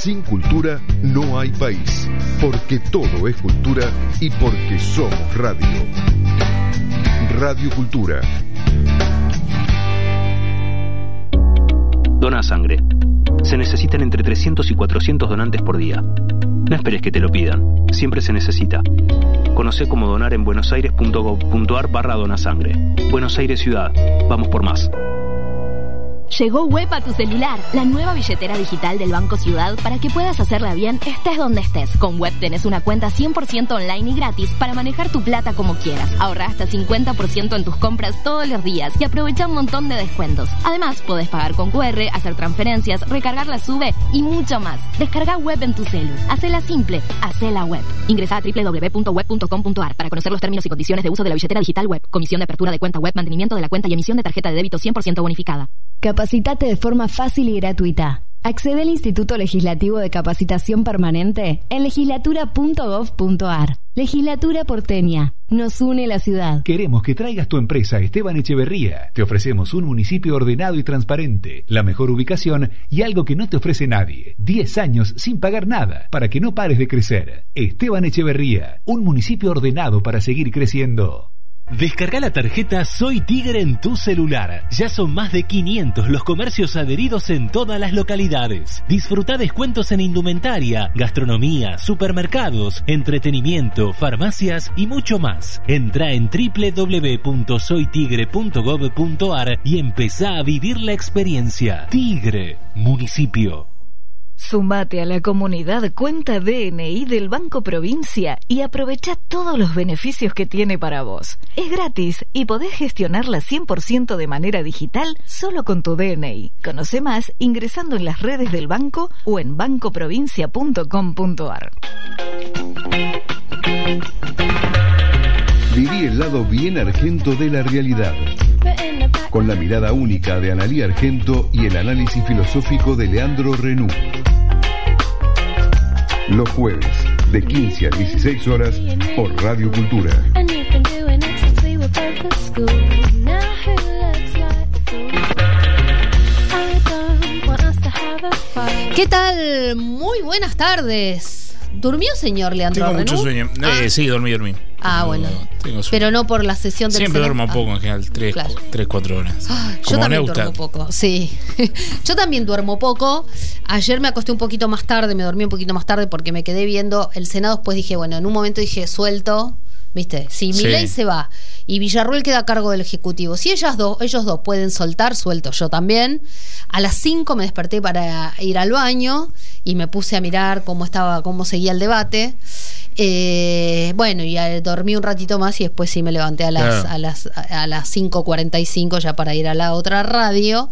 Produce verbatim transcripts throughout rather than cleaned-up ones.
Sin cultura no hay país, porque todo es cultura y porque somos radio. Radio Cultura. Dona sangre. Se necesitan entre trescientos y cuatrocientos donantes por día. No esperes que te lo pidan, siempre se necesita. Conocé cómo donar en buenosaires.gov.ar barra donasangre. Buenos Aires Ciudad. Vamos por más. Llegó Web a tu celular, la nueva billetera digital del Banco Ciudad para que puedas hacerla bien estés donde estés. Con Web tenés una cuenta cien por ciento online y gratis para manejar tu plata como quieras. Ahorra hasta cincuenta por ciento en tus compras todos los días y aprovecha un montón de descuentos. Además, podés pagar con cu erre, hacer transferencias, recargar la SUBE y mucho más. Descarga Web en tu celu. Hacela simple, hacela Web. Ingresá a doble u doble u doble u punto web punto com punto a r para conocer los términos y condiciones de uso de la billetera digital Web. Comisión de apertura de cuenta Web, mantenimiento de la cuenta y emisión de tarjeta de débito cien por ciento bonificada. Capacitate de forma fácil y gratuita. Accede al Instituto Legislativo de Capacitación Permanente en legislatura punto gov punto a r. Legislatura porteña. Nos une la ciudad. Queremos que traigas tu empresa a Esteban Echeverría. Te ofrecemos un municipio ordenado y transparente, la mejor ubicación y algo que no te ofrece nadie. diez años sin pagar nada para que no pares de crecer. Esteban Echeverría, un municipio ordenado para seguir creciendo. Descarga la tarjeta Soy Tigre en tu celular. Ya son más de quinientos los comercios adheridos en todas las localidades. Disfruta descuentos en indumentaria, gastronomía, supermercados, entretenimiento, farmacias y mucho más. Entra en doble u doble u doble u punto soy tigre punto gov punto a r y empezá a vivir la experiencia. Tigre, municipio. Sumate a la comunidad Cuenta D N I del Banco Provincia y aprovecha todos los beneficios que tiene para vos. Es gratis y podés gestionarla cien por ciento de manera digital solo con tu D N I. Conoce más ingresando en las redes del banco o en banco provincia punto com punto a r. Viví el lado bien argento de la realidad, con la mirada única de Analía Argento y el análisis filosófico de Leandro Renú. Los jueves, de quince a dieciséis horas, por Radio Cultura. ¿Qué tal? Muy buenas tardes. ¿Durmió, señor Leandro Tengo Renú? mucho sueño. Eh, Ah. Sí, dormí, dormí. Ah, Tengo- bueno. tengo sueño. Pero no por la sesión del Siempre Senado. duermo Ah. poco en general, tres, Claro. tres cuatro horas. Ay, yo Como también Neustadt. duermo poco, sí. Yo también duermo poco. Ayer me acosté un poquito más tarde, me dormí un poquito más tarde porque me quedé viendo el Senado. Después dije, bueno, en un momento dije, suelto, ¿viste? Si Sí. Milei se va y Villarruel queda a cargo del Ejecutivo, si ellas dos, ellos dos pueden soltar, suelto yo también. A las cinco me desperté para ir al baño y me puse a mirar cómo estaba, cómo seguía el debate. Eh, bueno, y eh, dormí un ratito más y después sí me levanté a las, Claro. a las, a las cinco cuarenta y cinco ya para ir a la otra radio.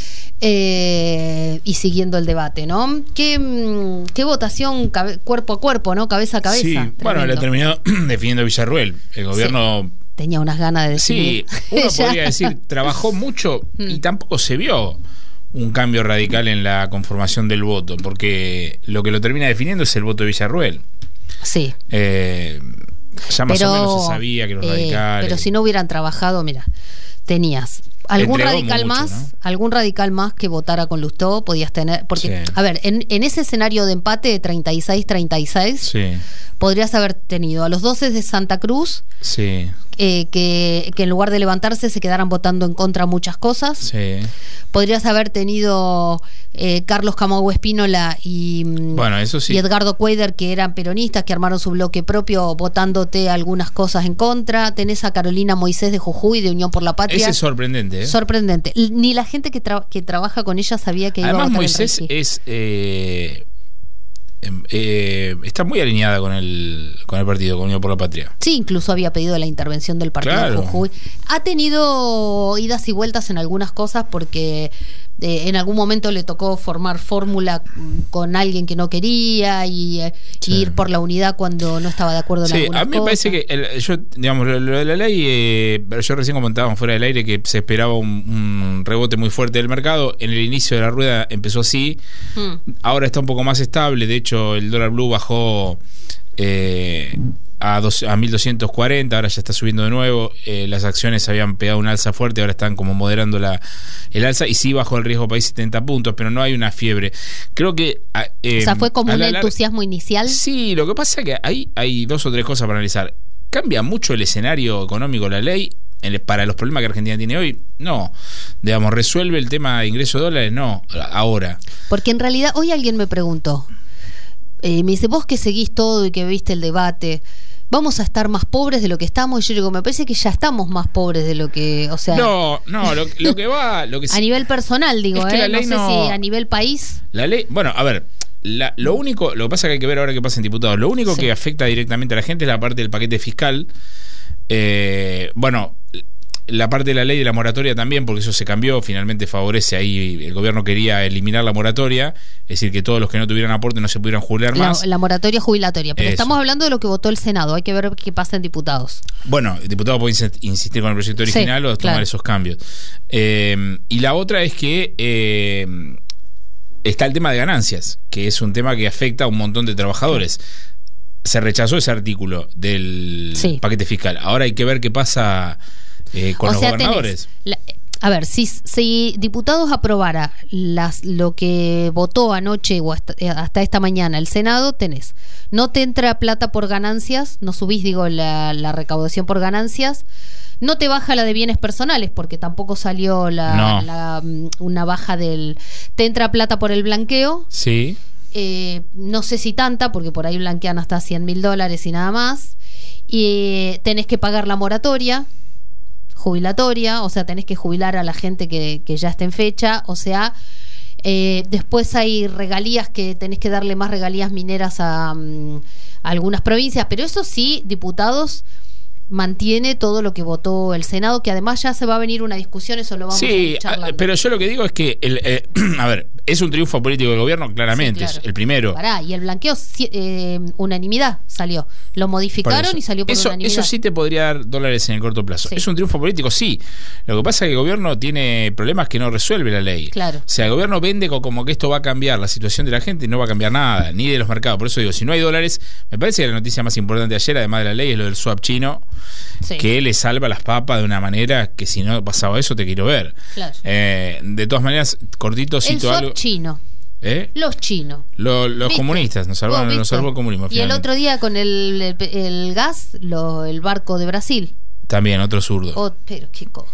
Eh, y siguiendo el debate, ¿no? Qué, mm, qué votación cabe- cuerpo a cuerpo, ¿no? Cabeza a cabeza. Sí, bueno, Tremendo. la terminó definiendo Villarruel. El gobierno. Tenía unas ganas de decir. Sí, uno Ya. podría decir, trabajó mucho y tampoco se vio un cambio radical en la conformación del voto, porque lo que lo termina definiendo es el voto de Villarruel. Sí. Eh, ya más Pero, o menos se sabía que los eh, radicales. Pero si no hubieran trabajado, mira, tenías algún Entregó radical mucho, más, ¿no? algún radical más que votara con Lustó, podías tener, porque, Sí. a ver, en, en ese escenario de empate de treinta y seis treinta y seis, Sí, podrías haber tenido a los doce de Santa Cruz, sí, eh, que, que en lugar de levantarse se quedaran votando en contra muchas cosas. sí. Podrías haber tenido eh, Carlos Camagüe Espínola y, mm, Bueno, eso sí. y Edgardo Cuader, que eran peronistas, que armaron su bloque propio votándote algunas cosas en contra. Tenés a Carolina Moisés de Jujuy, de Unión por la Patria. Ese es sorprendente, ¿eh? Sorprendente. L- Ni la gente que, tra- que trabaja con ella sabía que iba a Además, votar Moisés el Reiki. es eh, em, eh, está muy alineada con el con el partido, con Unión por la Patria. Sí, incluso había pedido la intervención del partido Claro. de Jujuy. Ha tenido idas y vueltas en algunas cosas porque eh, en algún momento le tocó formar fórmula mm, con alguien que no quería y, eh, y ir por la unidad cuando no estaba de acuerdo en Sí, algunas a mí me cosas. parece que el- yo, digamos, lo, lo de la ley, eh, pero yo recién comentábamos fuera del aire que se esperaba un, un rebote muy fuerte del mercado. En el inicio de la rueda empezó así, Mm. ahora está un poco más estable. De hecho, el dólar blue bajó eh, a, dos, a mil doscientos cuarenta, ahora ya está subiendo de nuevo. Eh, las acciones habían pegado un alza fuerte, ahora están como moderando la, el alza, y sí bajó el riesgo país setenta puntos, pero no hay una fiebre. Creo que... Eh, o sea, fue como un entusiasmo inicial. Sí, lo que pasa es que hay, hay dos o tres cosas para analizar. ¿Cambia mucho el escenario económico la ley para los problemas que Argentina tiene hoy? No. Digamos, ¿resuelve el tema de ingreso de dólares? No, ahora. Porque en realidad, hoy alguien me preguntó, eh, me dice, vos que seguís todo y que viste el debate, ¿vamos a estar más pobres de lo que estamos? Y yo digo, me parece que ya estamos más pobres de lo que, o sea... No, no, lo, lo que va... Lo que a nivel personal, digo, es que eh, la ley no sé no, si a nivel país... La ley, bueno, a ver... La, lo único, lo que pasa es que hay que ver ahora qué pasa en diputados. Lo único sí. que afecta directamente a la gente es la parte del paquete fiscal. Eh, bueno, la parte de la ley de la moratoria también, porque eso se cambió, finalmente favorece ahí. El gobierno quería eliminar la moratoria, es decir, que todos los que no tuvieran aporte no se pudieran jubilar la, más. La moratoria jubilatoria, pero eso. Estamos hablando de lo que votó el Senado, hay que ver qué pasa en diputados. Bueno, el diputado puede insistir con el proyecto original sí, o tomar claro. esos cambios. Eh, y la otra es que... Eh, está el tema de ganancias, que es un tema que afecta a un montón de trabajadores. Se rechazó ese artículo del sí. paquete fiscal. Ahora hay que ver qué pasa eh, con o los sea, gobernadores. La, a ver, si, si diputados aprobara las, lo que votó anoche o hasta, hasta esta mañana el Senado, tenés. No te entra plata por ganancias, no subís, digo, la, la recaudación por ganancias. No te baja la de bienes personales, porque tampoco salió la, no. la una baja del... Te entra plata por el blanqueo. Sí. Eh, no sé si tanta, porque por ahí blanquean hasta cien mil dólares y nada más. Y eh, tenés que pagar la moratoria jubilatoria, o sea, tenés que jubilar a la gente que, que ya está en fecha. O sea, eh, después hay regalías que tenés que darle más regalías mineras a, um, a algunas provincias. Pero eso sí, diputados... mantiene todo lo que votó el Senado, que además ya se va a venir una discusión, eso lo vamos sí, a ir charlando. Pero yo lo que digo es que el, eh, a ver, es un triunfo político del gobierno, claramente, sí, claro. es el primero. Pará, y el blanqueo eh, unanimidad salió, lo modificaron por y salió por eso, unanimidad. Eso sí te podría dar dólares en el corto plazo. Sí. Es un triunfo político, sí. Lo que pasa es que el gobierno tiene problemas que no resuelve la ley. Claro. O sea, el gobierno vende como que esto va a cambiar la situación de la gente y no va a cambiar nada, ni de los mercados. Por eso digo, si no hay dólares, me parece que la noticia más importante de ayer, además de la ley, es lo del swap chino, sí. que le salva las papas de una manera que si no pasaba eso te quiero ver. Claro. Eh, de todas maneras, cortito cito el algo. chino. ¿Eh? Los chinos. Lo, los ¿Viste? Comunistas nos salvaron, nos salvó el comunismo. Y finalmente. El otro día con el, el, el gas, lo, el barco de Brasil. También, otro zurdo. Oh, pero qué cosa.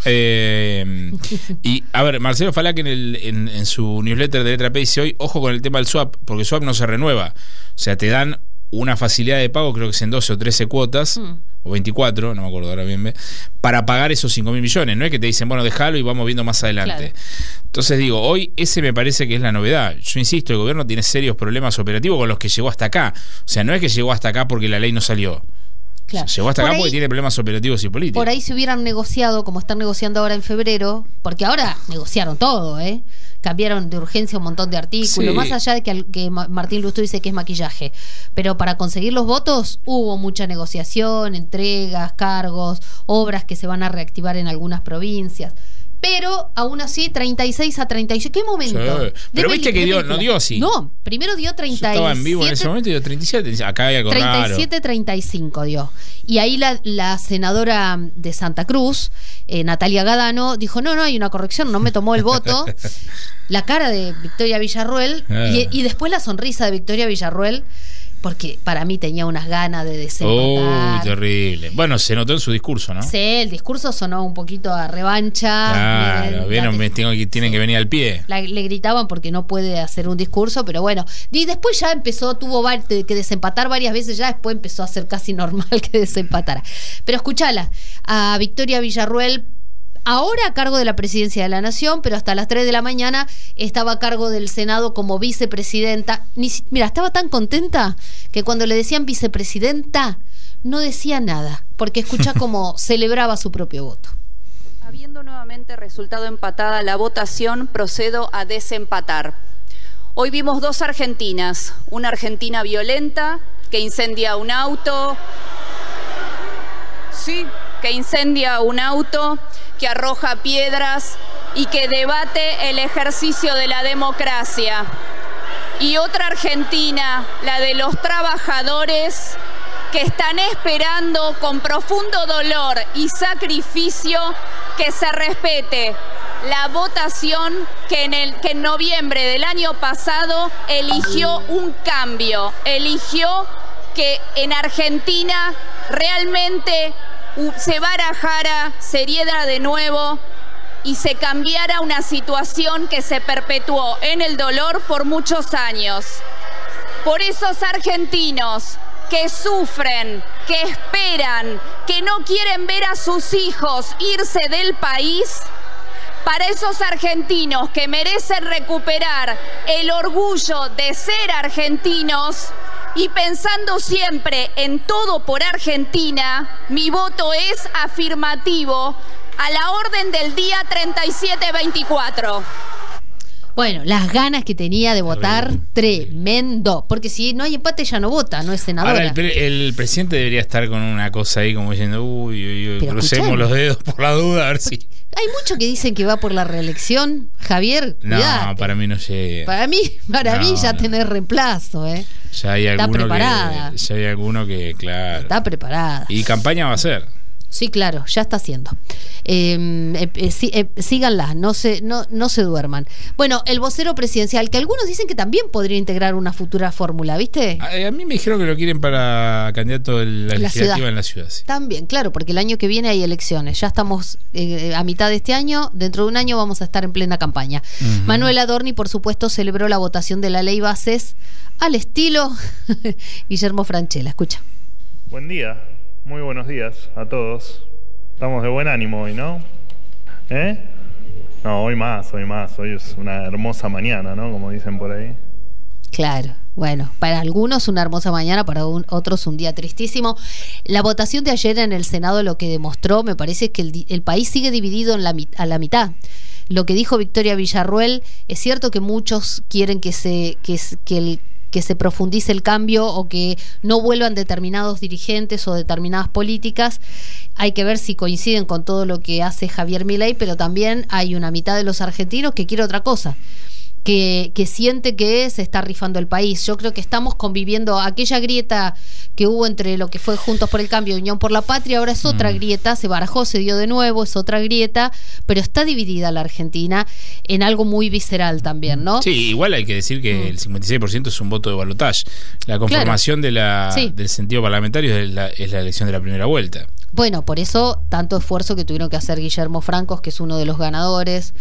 Eh, y, a ver, Marcelo Falá, que en, el, en, en su newsletter de Letra P dice hoy, ojo con el tema del swap, porque el swap no se renueva. O sea, te dan una facilidad de pago, creo que es en doce o trece cuotas, mm. o veinticuatro, no me acuerdo ahora bien, para pagar esos cinco mil millones. No es que te dicen, bueno, déjalo y vamos viendo más adelante. Claro. Entonces digo, hoy ese me parece que es la novedad. Yo insisto, el gobierno tiene serios problemas operativos con los que llegó hasta acá. O sea, no es que llegó hasta acá porque la ley no salió. Claro. O sea, llegó hasta por acá ahí, porque tiene problemas operativos y políticos. Por ahí se hubieran negociado, como están negociando ahora en febrero, porque ahora negociaron todo, ¿eh? Cambiaron de urgencia un montón de artículos, sí. más allá de que, que Martín Lustó dice que es maquillaje. Pero para conseguir los votos hubo mucha negociación, entregas, cargos, obras que se van a reactivar en algunas provincias. Pero aún así, treinta y seis a treinta y seis. ¿Qué momento? Sí. Pero de viste que dio, no dio así. No, primero dio treinta y siete. Yo estaba en vivo en ese momento y dio treinta y siete. Acá hay algo treinta y siete, treinta y cinco dio. Y ahí la, la senadora de Santa Cruz, eh, Natalia Gadano, dijo: no, no, hay una corrección, no me tomó el voto. La cara de Victoria Villarruel ah. y, y después la sonrisa de Victoria Villarruel. Porque para mí tenía unas ganas de desempatar. Uy, terrible. Bueno, se notó en su discurso, ¿no? Sí, el discurso sonó un poquito a revancha. Claro, vieron, me tengo que, tienen sí. que venir al pie. La, le gritaban porque no puede hacer un discurso, pero bueno. Y después ya empezó, tuvo que desempatar varias veces, ya después empezó a ser casi normal que desempatara. Pero escuchala, a Victoria Villarruel, ahora a cargo de la presidencia de la Nación, pero hasta las tres de la mañana estaba a cargo del Senado como vicepresidenta. Ni, mira, estaba tan contenta que cuando le decían vicepresidenta no decía nada, porque escucha cómo celebraba su propio voto. Habiendo nuevamente resultado empatada la votación, procedo a desempatar. Hoy vimos dos Argentinas, una Argentina violenta que incendia un auto, sí, que incendia un auto, que arroja piedras y que debate el ejercicio de la democracia. Y otra Argentina, la de los trabajadores, que están esperando con profundo dolor y sacrificio que se respete la votación que en, el, que en noviembre del año pasado eligió un cambio, eligió que en Argentina realmente se barajara, se diera de nuevo y se cambiara una situación que se perpetuó en el dolor por muchos años. Por esos argentinos que sufren, que esperan, que no quieren ver a sus hijos irse del país, para esos argentinos que merecen recuperar el orgullo de ser argentinos y pensando siempre en todo por Argentina, mi voto es afirmativo a la orden del día treinta y siete veinticuatro. Bueno, las ganas que tenía de votar, tremendo. Porque si no hay empate ya no vota, no es senadora. Ahora, el, pre el presidente debería estar con una cosa ahí como diciendo, uy, uy, uy crucemos escuchame. los dedos por la duda, a ver si... Hay muchos que dicen que va por la reelección, Javier. No, cuidate. para mí no llega. Para mí, para no, mí ya no. tener reemplazo, ¿eh? Ya hay Está alguno preparada. que, ya hay alguno que, claro. Está preparada. Y campaña va a ser. Sí, claro, ya está haciendo. Eh, eh, eh, sí, eh, síganla, no se, no, no se duerman. Bueno, el vocero presidencial, que algunos dicen que también podría integrar una futura fórmula, ¿viste? A, a mí me dijeron que lo quieren para candidato de la, la legislativa ciudad. en la ciudad. Sí. También, claro, porque el año que viene hay elecciones. Ya estamos eh, a mitad de este año, dentro de un año vamos a estar en plena campaña. Uh-huh. Manuel Adorni, por supuesto, celebró la votación de la ley Bases al estilo Guillermo Francella. Escucha. Buen día. Muy buenos días a todos. Estamos de buen ánimo hoy, ¿no? ¿Eh? No, hoy más, hoy más. Hoy es una hermosa mañana, ¿no? Como dicen por ahí. Claro. Bueno, para algunos una hermosa mañana, para un, otros un día tristísimo. La votación de ayer en el Senado lo que demostró, me parece, que el, el país sigue dividido en la, a la mitad. Lo que dijo Victoria Villarruel, es cierto que muchos quieren que se que, que el que se profundice el cambio o que no vuelvan determinados dirigentes o determinadas políticas. Hay que ver si coinciden con todo lo que hace Javier Milei, pero también hay una mitad de los argentinos que quiere otra cosa, que, que siente que se está rifando el país. Yo creo que estamos conviviendo aquella grieta que hubo entre lo que fue Juntos por el Cambio y Unión por la Patria, ahora es otra mm. grieta, se barajó, se dio de nuevo, es otra grieta, pero está dividida la Argentina en algo muy visceral también, ¿no? Sí, igual hay que decir que mm. el cincuenta y seis por ciento es un voto de balotaje. La conformación claro. de la, sí. del sentido parlamentario es la, es la elección de la primera vuelta. Bueno, por eso tanto esfuerzo que tuvieron que hacer Guillermo Francos, que es uno de los ganadores,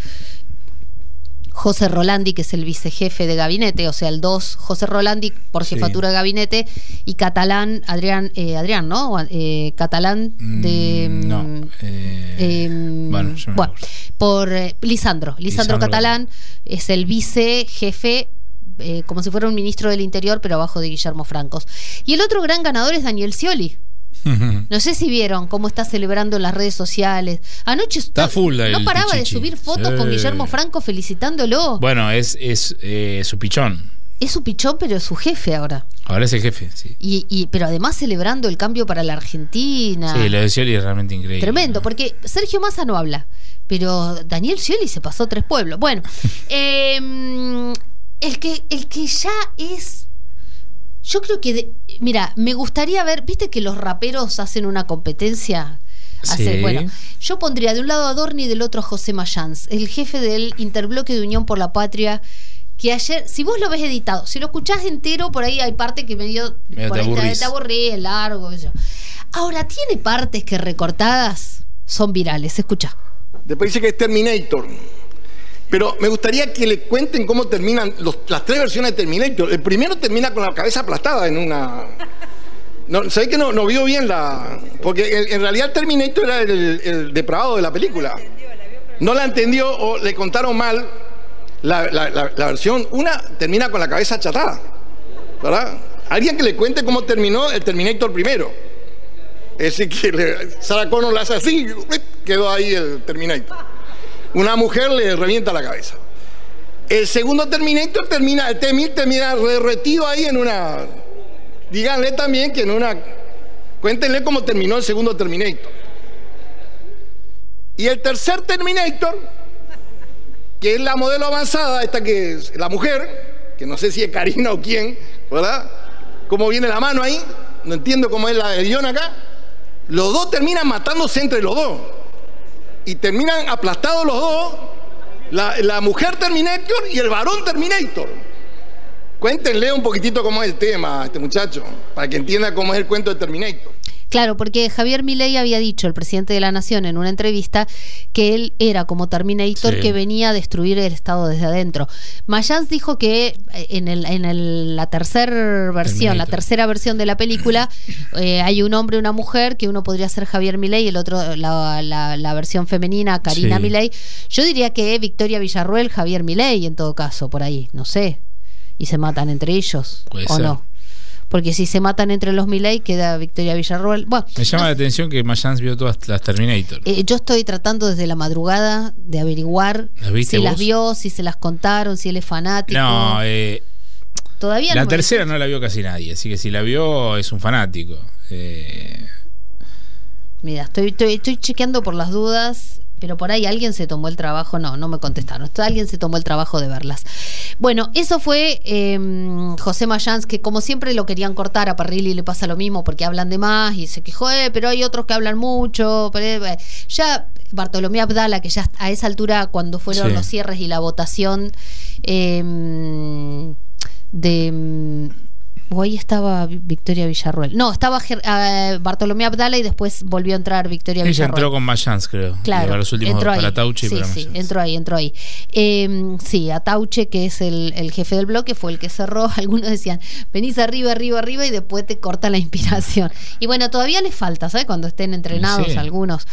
José Rolandi, que es el vicejefe de gabinete, o sea, el dos, José Rolandi por jefatura sí. de gabinete, y Catalán, Adrián, eh, Adrián, ¿no? Eh, Catalán de... Mm, no. Eh, eh, bueno, yo bueno por eh, Lisandro. Lisandro. Lisandro Catalán es el vicejefe, eh, como si fuera un ministro del Interior, pero abajo de Guillermo Francos. Y el otro gran ganador es Daniel Scioli. No sé si vieron cómo está celebrando en las redes sociales. Anoche está full no paraba pichichi. de subir fotos sí. con Guillermo Franco felicitándolo. Bueno, es, es eh, su pichón. Es su pichón, pero es su jefe ahora. Ahora es el jefe, sí. Y, y, pero además celebrando el cambio para la Argentina. Sí, lo de Scioli es realmente increíble. Tremendo, porque Sergio Massa no habla, pero Daniel Scioli se pasó tres pueblos. Bueno, eh, el, que, el que ya es... Yo creo que, de, mira, me gustaría ver, viste que los raperos hacen una competencia. Hace, sí. Bueno, yo pondría de un lado a Adorni y del otro a José Mayans, el jefe del Interbloque de Unión por la Patria, que ayer, si vos lo ves editado, si lo escuchás entero, por ahí hay parte que medio, me por te, ahí aburrís. te aburrí, es largo. Eso. Ahora, tiene partes que recortadas son virales, escucha. Después dice que es Terminator. Pero me gustaría que le cuenten cómo terminan los, las tres versiones de Terminator. El primero termina con la cabeza aplastada en una... No, ¿sabés que no, no vio bien la...? Porque en, en realidad Terminator era el, el depravado de la película. No la entendió o le contaron mal la, la, la, la versión. Una termina con la cabeza achatada, ¿verdad? Alguien que le cuente cómo terminó el Terminator primero. Es decir, que le, Sarah Connor la hace así, quedó ahí el Terminator. Una mujer le revienta la cabeza. El segundo Terminator termina, el T mil termina derretido ahí en una... Díganle también que en una... Cuéntenle cómo terminó el segundo Terminator. Y el tercer Terminator, que es la modelo avanzada, esta que es la mujer, que no sé si es Karina o quién, ¿verdad? Cómo viene la mano ahí, no entiendo cómo es la, el guión acá, los dos terminan matándose entre los dos. Y terminan aplastados los dos, la, la mujer Terminator y el varón Terminator. Cuéntenle un poquitito cómo es el tema a este muchacho, para que entienda cómo es el cuento de Terminator. Claro, porque Javier Milei había dicho, el presidente de la Nación, en una entrevista, que él era como Terminator, sí, que venía a destruir el Estado desde adentro. Mayans dijo que en, el, en el, la tercera versión, Terminator. la tercera versión de la película, eh, hay un hombre y una mujer, que uno podría ser Javier Milei y el otro, la, la, la versión femenina, Karina sí. Milei. Yo diría que Victoria Villarruel, Javier Milei, en todo caso, por ahí, no sé. Y se matan entre ellos, ¿o ser. no? Porque si se matan entre los Milei, queda Victoria Villarruel. Bueno, me llama no, la atención que Mayans vio todas las Terminator. Eh, yo estoy tratando desde la madrugada de averiguar si vos? las vio, si se las contaron, si él es fanático. No, eh, todavía la no tercera no la vio casi nadie, así que si la vio es un fanático. Eh... Mira, estoy, estoy, estoy chequeando por las dudas. Pero por ahí alguien se tomó el trabajo, no, no me contestaron, alguien se tomó el trabajo de verlas. Bueno, eso fue eh, José Mayans, que como siempre lo querían cortar, a Parrilli le pasa lo mismo porque hablan de más y se quejó, eh, pero hay otros que hablan mucho. Pero, eh, ya Bartolomé Abdala, que ya a esa altura, cuando fueron sí. los cierres y la votación eh, de... o ahí estaba Victoria Villarruel. No, estaba uh, Bartolomé Abdala y después volvió a entrar Victoria Ella Villarruel. Ella entró con Mayans, creo. Claro, los últimos entró para ahí. Tauche y sí, para sí, Mayans. entró ahí, entró ahí. Eh, sí, Atauche, que es el, el jefe del bloque, fue el que cerró. Algunos decían, venís arriba, arriba, arriba y después te corta la inspiración. Y bueno, todavía les falta, ¿sabes? Cuando estén entrenados sí. algunos.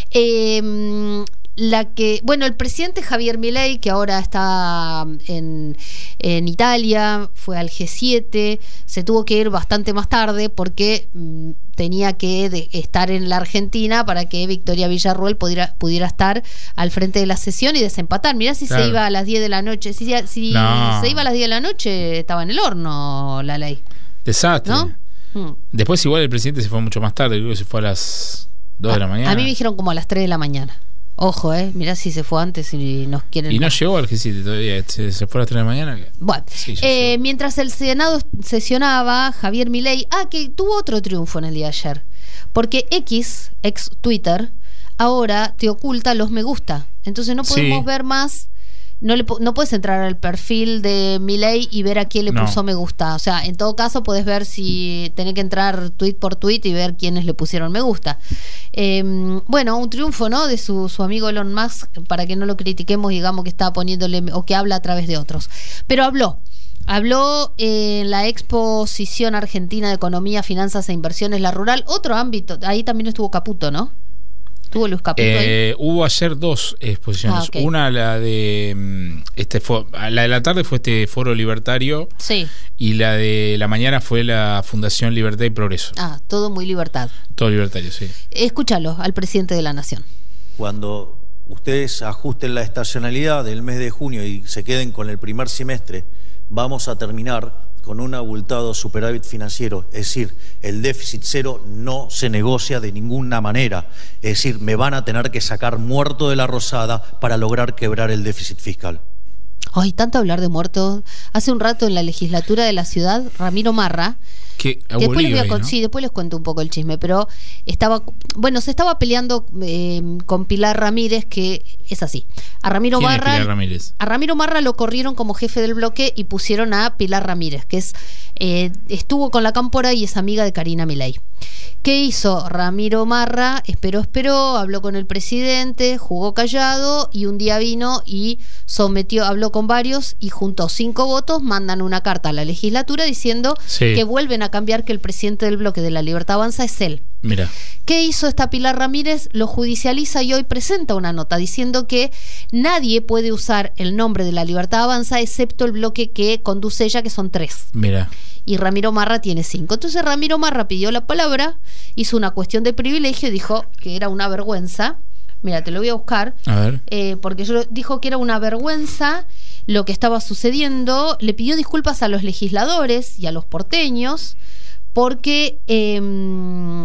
Eh, La que, bueno, el presidente Javier Milei, que ahora está en, en Italia, fue al G siete, se tuvo que ir bastante más tarde porque mmm, tenía que de, estar en la Argentina para que Victoria Villarruel pudiera, pudiera estar al frente de la sesión y desempatar. Mirá si claro. se iba a las diez de la noche. Si, si no. se iba a las diez de la noche, estaba en el horno la ley. Desastre. ¿No? Hmm. Después igual el presidente se fue mucho más tarde, creo que se fue a las dos de la mañana. A mí me dijeron como a las tres de la mañana. Ojo, eh, mirá si se fue antes y nos quieren... Y no llegó al G siete todavía, se, se fue a las tres de la mañana. Bueno, sí, eh, mientras el Senado sesionaba, Javier Milei, ah, que tuvo otro triunfo en el día de ayer, porque X, ex Twitter, ahora te oculta los me gusta, entonces no podemos sí. ver más... No, le, no puedes entrar al perfil de Milei y ver a quién le no. puso me gusta. O sea, en todo caso puedes ver si tenés que entrar tweet por tweet y ver quiénes le pusieron me gusta. Eh, bueno, un triunfo, ¿no? De su, su amigo Elon Musk, para que no lo critiquemos, digamos que está poniéndole o que habla a través de otros. Pero habló. Habló en la Exposición Argentina de Economía, Finanzas e Inversiones, la Rural. Otro ámbito, ahí también estuvo Caputo, ¿no? ¿Tuvo Luis Caputo eh, ahí? Hubo ayer dos exposiciones. Ah, okay. Una, la de este fo- la de la tarde fue este Foro Libertario. Sí. Y la de la mañana fue la Fundación Libertad y Progreso. Ah, todo muy libertad. Todo libertario, sí. Escúchalo al presidente de la Nación. Cuando ustedes ajusten la estacionalidad del mes de junio y se queden con el primer semestre, vamos a terminar con un abultado superávit financiero, es decir, el déficit cero no se negocia de ninguna manera, es decir, me van a tener que sacar muerto de la rosada para lograr quebrar el déficit fiscal. Ay, tanto hablar de muertos. Hace un rato en la legislatura de la ciudad, Ramiro Marra, que después les, voy a, ahí, ¿no? sí, después les cuento un poco el chisme, pero estaba, bueno, se estaba peleando eh, con Pilar Ramírez, que es así. A Ramiro ¿Quién Marra, es Pilar Ramírez? A Ramiro Marra lo corrieron como jefe del bloque y pusieron a Pilar Ramírez, que es eh, estuvo con la Cámpora y es amiga de Karina Milei. ¿Qué hizo Ramiro Marra? Esperó, esperó, habló con el presidente, jugó callado y un día vino y sometió, habló con varios y juntó cinco votos, mandan una carta a la legislatura diciendo sí. que vuelven a cambiar, que el presidente del bloque de La Libertad Avanza es él. Mira. ¿Qué hizo esta Pilar Ramírez? Lo judicializa y hoy presenta una nota diciendo que nadie puede usar el nombre de La Libertad Avanza excepto el bloque que conduce ella, que son tres. Mira. Y Ramiro Marra tiene cinco. Entonces Ramiro Marra pidió la palabra, hizo una cuestión de privilegio y dijo que era una vergüenza. Mira, te lo voy a buscar. A ver. Eh, porque yo dijo que era una vergüenza lo que estaba sucediendo. Le pidió disculpas a los legisladores y a los porteños porque eh,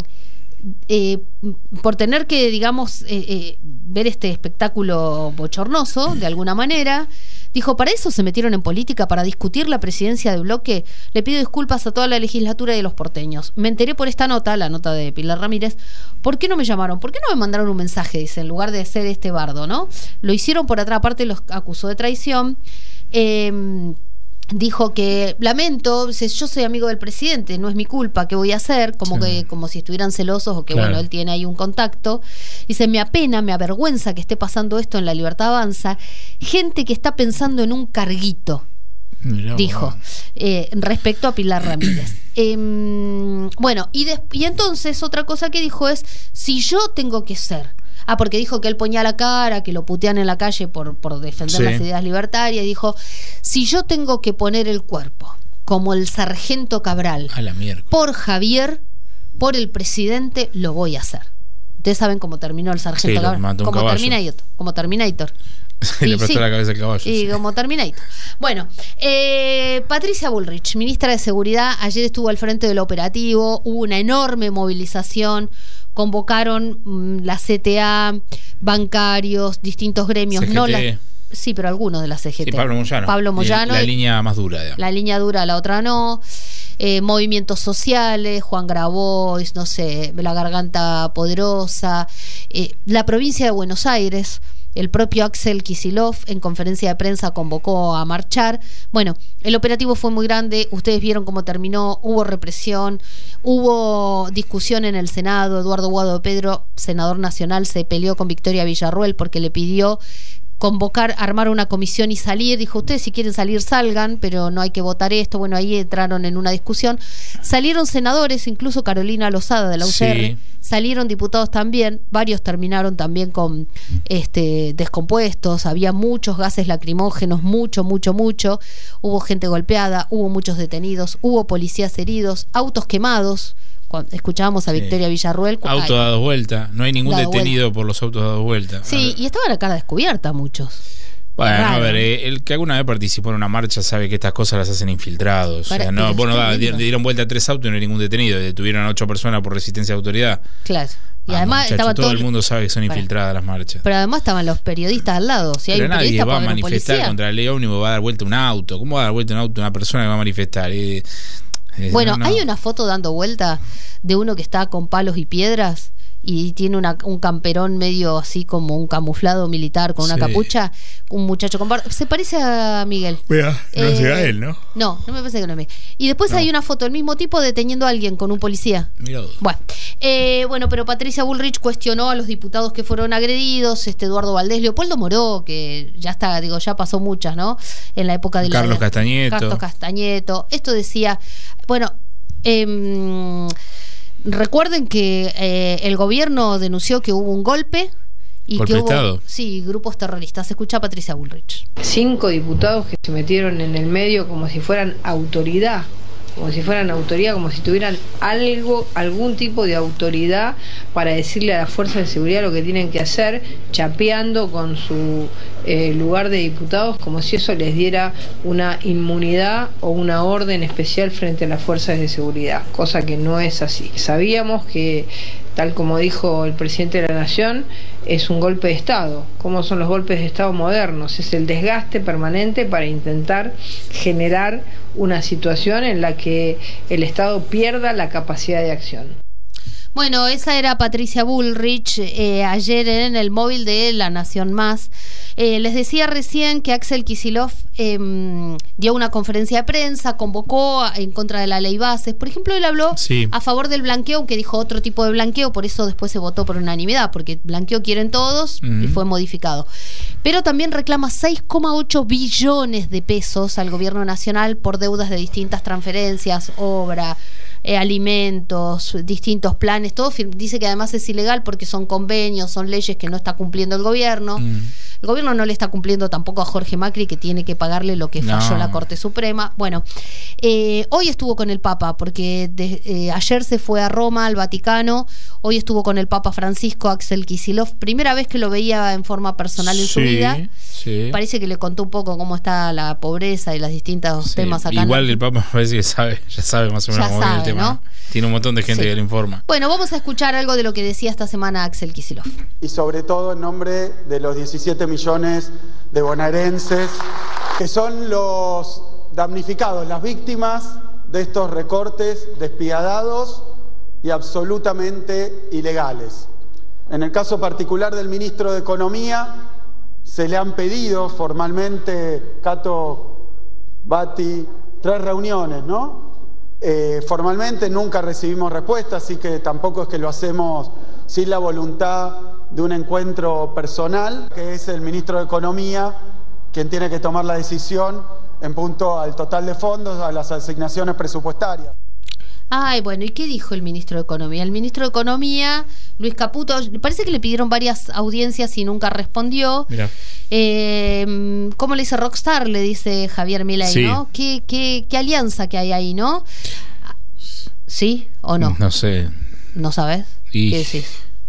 eh, por tener que, digamos, eh, eh, ver este espectáculo bochornoso de alguna manera. Dijo, para eso se metieron en política, para discutir la presidencia de bloque. Le pido disculpas a toda la legislatura y a los porteños. Me enteré por esta nota, la nota de Pilar Ramírez. ¿Por qué no me llamaron? ¿Por qué no me mandaron un mensaje? Dice, en lugar de hacer este bardo, ¿no? Lo hicieron por atrás, aparte los acusó de traición. Eh... Dijo que lamento, dice, yo soy amigo del presidente, no es mi culpa, ¿qué voy a hacer? Como sí. que como si estuvieran celosos o que claro. bueno, él tiene ahí un contacto. Dice, me apena, me avergüenza que esté pasando esto en La Libertad Avanza. Gente que está pensando en un carguito, Mirá, dijo, eh, respecto a Pilar Ramírez. eh, bueno, y, de, y entonces otra cosa que dijo es, si yo tengo que ser... Ah, porque dijo que él ponía la cara, que lo putean en la calle por, por defender sí. las ideas libertarias. Y dijo, si yo tengo que poner el cuerpo, como el sargento Cabral, a la por Javier, por el presidente, lo voy a hacer. Ustedes saben cómo terminó el sargento sí, Cabral. Como Terminator. Como Terminator. Sí, le prestó sí. la cabeza al caballo. Y sí. como Terminator. Bueno, eh, Patricia Bullrich, ministra de Seguridad, ayer estuvo al frente del operativo. Hubo una enorme movilización. Convocaron mmm, la C T A, bancarios, distintos gremios. C G T. No la, sí, pero algunos de la C G T. Sí, Pablo Moyano. Pablo Moyano. La, la línea más dura. Digamos. La línea dura, la otra no. Eh, movimientos sociales, Juan Grabois, no sé, La Garganta Poderosa. Eh, la provincia de Buenos Aires. El propio Axel Kicillof en conferencia de prensa convocó a marchar. Bueno, el operativo fue muy grande, ustedes vieron cómo terminó, hubo represión, hubo discusión en el Senado. Eduardo Guado de Pedro, senador nacional, se peleó con Victoria Villarruel porque le pidió convocar, armar una comisión y salir. Dijo, ustedes si quieren salir salgan, pero no hay que votar esto. Bueno, ahí entraron en una discusión. Salieron senadores, incluso Carolina Lozada de la U C R, sí. Salieron diputados también, varios terminaron también con este descompuestos, había muchos gases lacrimógenos, mucho, mucho, mucho. Hubo gente golpeada, hubo muchos detenidos, hubo policías heridos, autos quemados. Cuando escuchábamos a Victoria sí. Villarruel. Auto dado vuelta, no hay ningún detenido vuelta. Por los autos dados vuelta. Sí, y estaban a cara descubierta muchos. Bueno, Raro. a ver, eh, el que alguna vez participó en una marcha sabe que estas cosas las hacen infiltrados. Para, o sea, no, bueno, da, dieron, dieron vuelta a tres autos y no hay ningún detenido. Detuvieron a ocho personas por resistencia de autoridad. Claro. Y ah, además muchacho, estaba todo, todo el mundo el... sabe que son para. infiltradas las marchas. Pero además estaban los periodistas al lado. Si Pero hay un nadie va a manifestar un contra la ley ómnibus, va a dar vuelta un auto. ¿Cómo va a dar vuelta un auto a una persona que va a manifestar? Eh, eh, bueno, no, no. hay una foto dando vuelta de uno que está con palos y piedras y tiene una, un camperón medio así como un camuflado militar con una sí. capucha, un muchacho con bar... se parece a Miguel. Vea, no eh, será él, ¿no? No, no me parece que no es Miguel. Y después no. hay una foto del mismo tipo deteniendo a alguien con un policía. Mirá. Bueno, eh, bueno, pero Patricia Bullrich cuestionó a los diputados que fueron agredidos, este Eduardo Valdés, Leopoldo Moró, que ya está, digo, ya pasó muchas, ¿no? En la época de Carlos la, Castañeto. Carlos Castañeto. Esto decía, bueno, eh, recuerden que eh, el gobierno denunció que hubo un golpe y golpe que hubo Estado. Sí, grupos terroristas. Escucha a Patricia Bullrich. Cinco diputados que se metieron en el medio como si fueran autoridad, como si fueran autoridad, como si tuvieran algo, algún tipo de autoridad para decirle a las fuerzas de seguridad lo que tienen que hacer, chapeando con su eh, lugar de diputados, como si eso les diera una inmunidad o una orden especial frente a las fuerzas de seguridad, cosa que no es así. Sabíamos que, tal como dijo el presidente de la Nación, es un golpe de Estado. ¿Cómo son los golpes de Estado modernos? Es el desgaste permanente para intentar generar una situación en la que el Estado pierda la capacidad de acción. Bueno, esa era Patricia Bullrich eh, ayer en el móvil de La Nación Más. Eh, les decía recién que Axel Kicillof eh, dio una conferencia de prensa, convocó a, en contra de la ley Bases. Por ejemplo, él habló sí. a favor del blanqueo, aunque dijo otro tipo de blanqueo, por eso después se votó por unanimidad, porque blanqueo quieren todos uh-huh. y fue modificado. Pero también reclama seis coma ocho billones de pesos al gobierno nacional por deudas de distintas transferencias, obra, eh, alimentos, distintos planes, todo. Dice que además es ilegal porque son convenios, son leyes que no está cumpliendo el gobierno. Mm. El gobierno no le está cumpliendo tampoco a Jorge Macri, que tiene que pagarle lo que falló no. la Corte Suprema. Bueno, eh, hoy estuvo con el Papa, porque de, eh, ayer se fue a Roma, al Vaticano. Hoy estuvo con el Papa Francisco, Axel Kicillof. Primera vez que lo veía en forma personal en sí, su vida. Sí. Parece que le contó un poco cómo está la pobreza y los distintos sí. temas acá. Igual el Papa parece que sabe, ya sabe más o menos cómo es el tema. ¿no? Tiene un montón de gente Sí. que le informa. Bueno, vamos a escuchar algo de lo que decía esta semana Axel Kicillof. Y sobre todo en nombre de los diecisiete millones de bonaerenses que son los damnificados, las víctimas de estos recortes despiadados y absolutamente ilegales. En el caso particular del ministro de Economía, se le han pedido formalmente, Cato, Bati, tres reuniones, ¿no? Eh, formalmente nunca recibimos respuesta, así que tampoco es que lo hacemos sin la voluntad de un encuentro personal, que es el ministro de Economía quien tiene que tomar la decisión en punto al total de fondos, a las asignaciones presupuestarias. Ay, bueno, ¿y qué dijo el ministro de Economía? El ministro de Economía, Luis Caputo, parece que le pidieron varias audiencias y nunca respondió. Mirá. Eh, ¿Cómo le dice Rockstar? Le dice Javier Milei, Sí. ¿no? ¿Qué, qué, ¿Qué alianza que hay ahí, no? ¿Sí o no? No sé. ¿No sabes? Y- ¿Qué decís?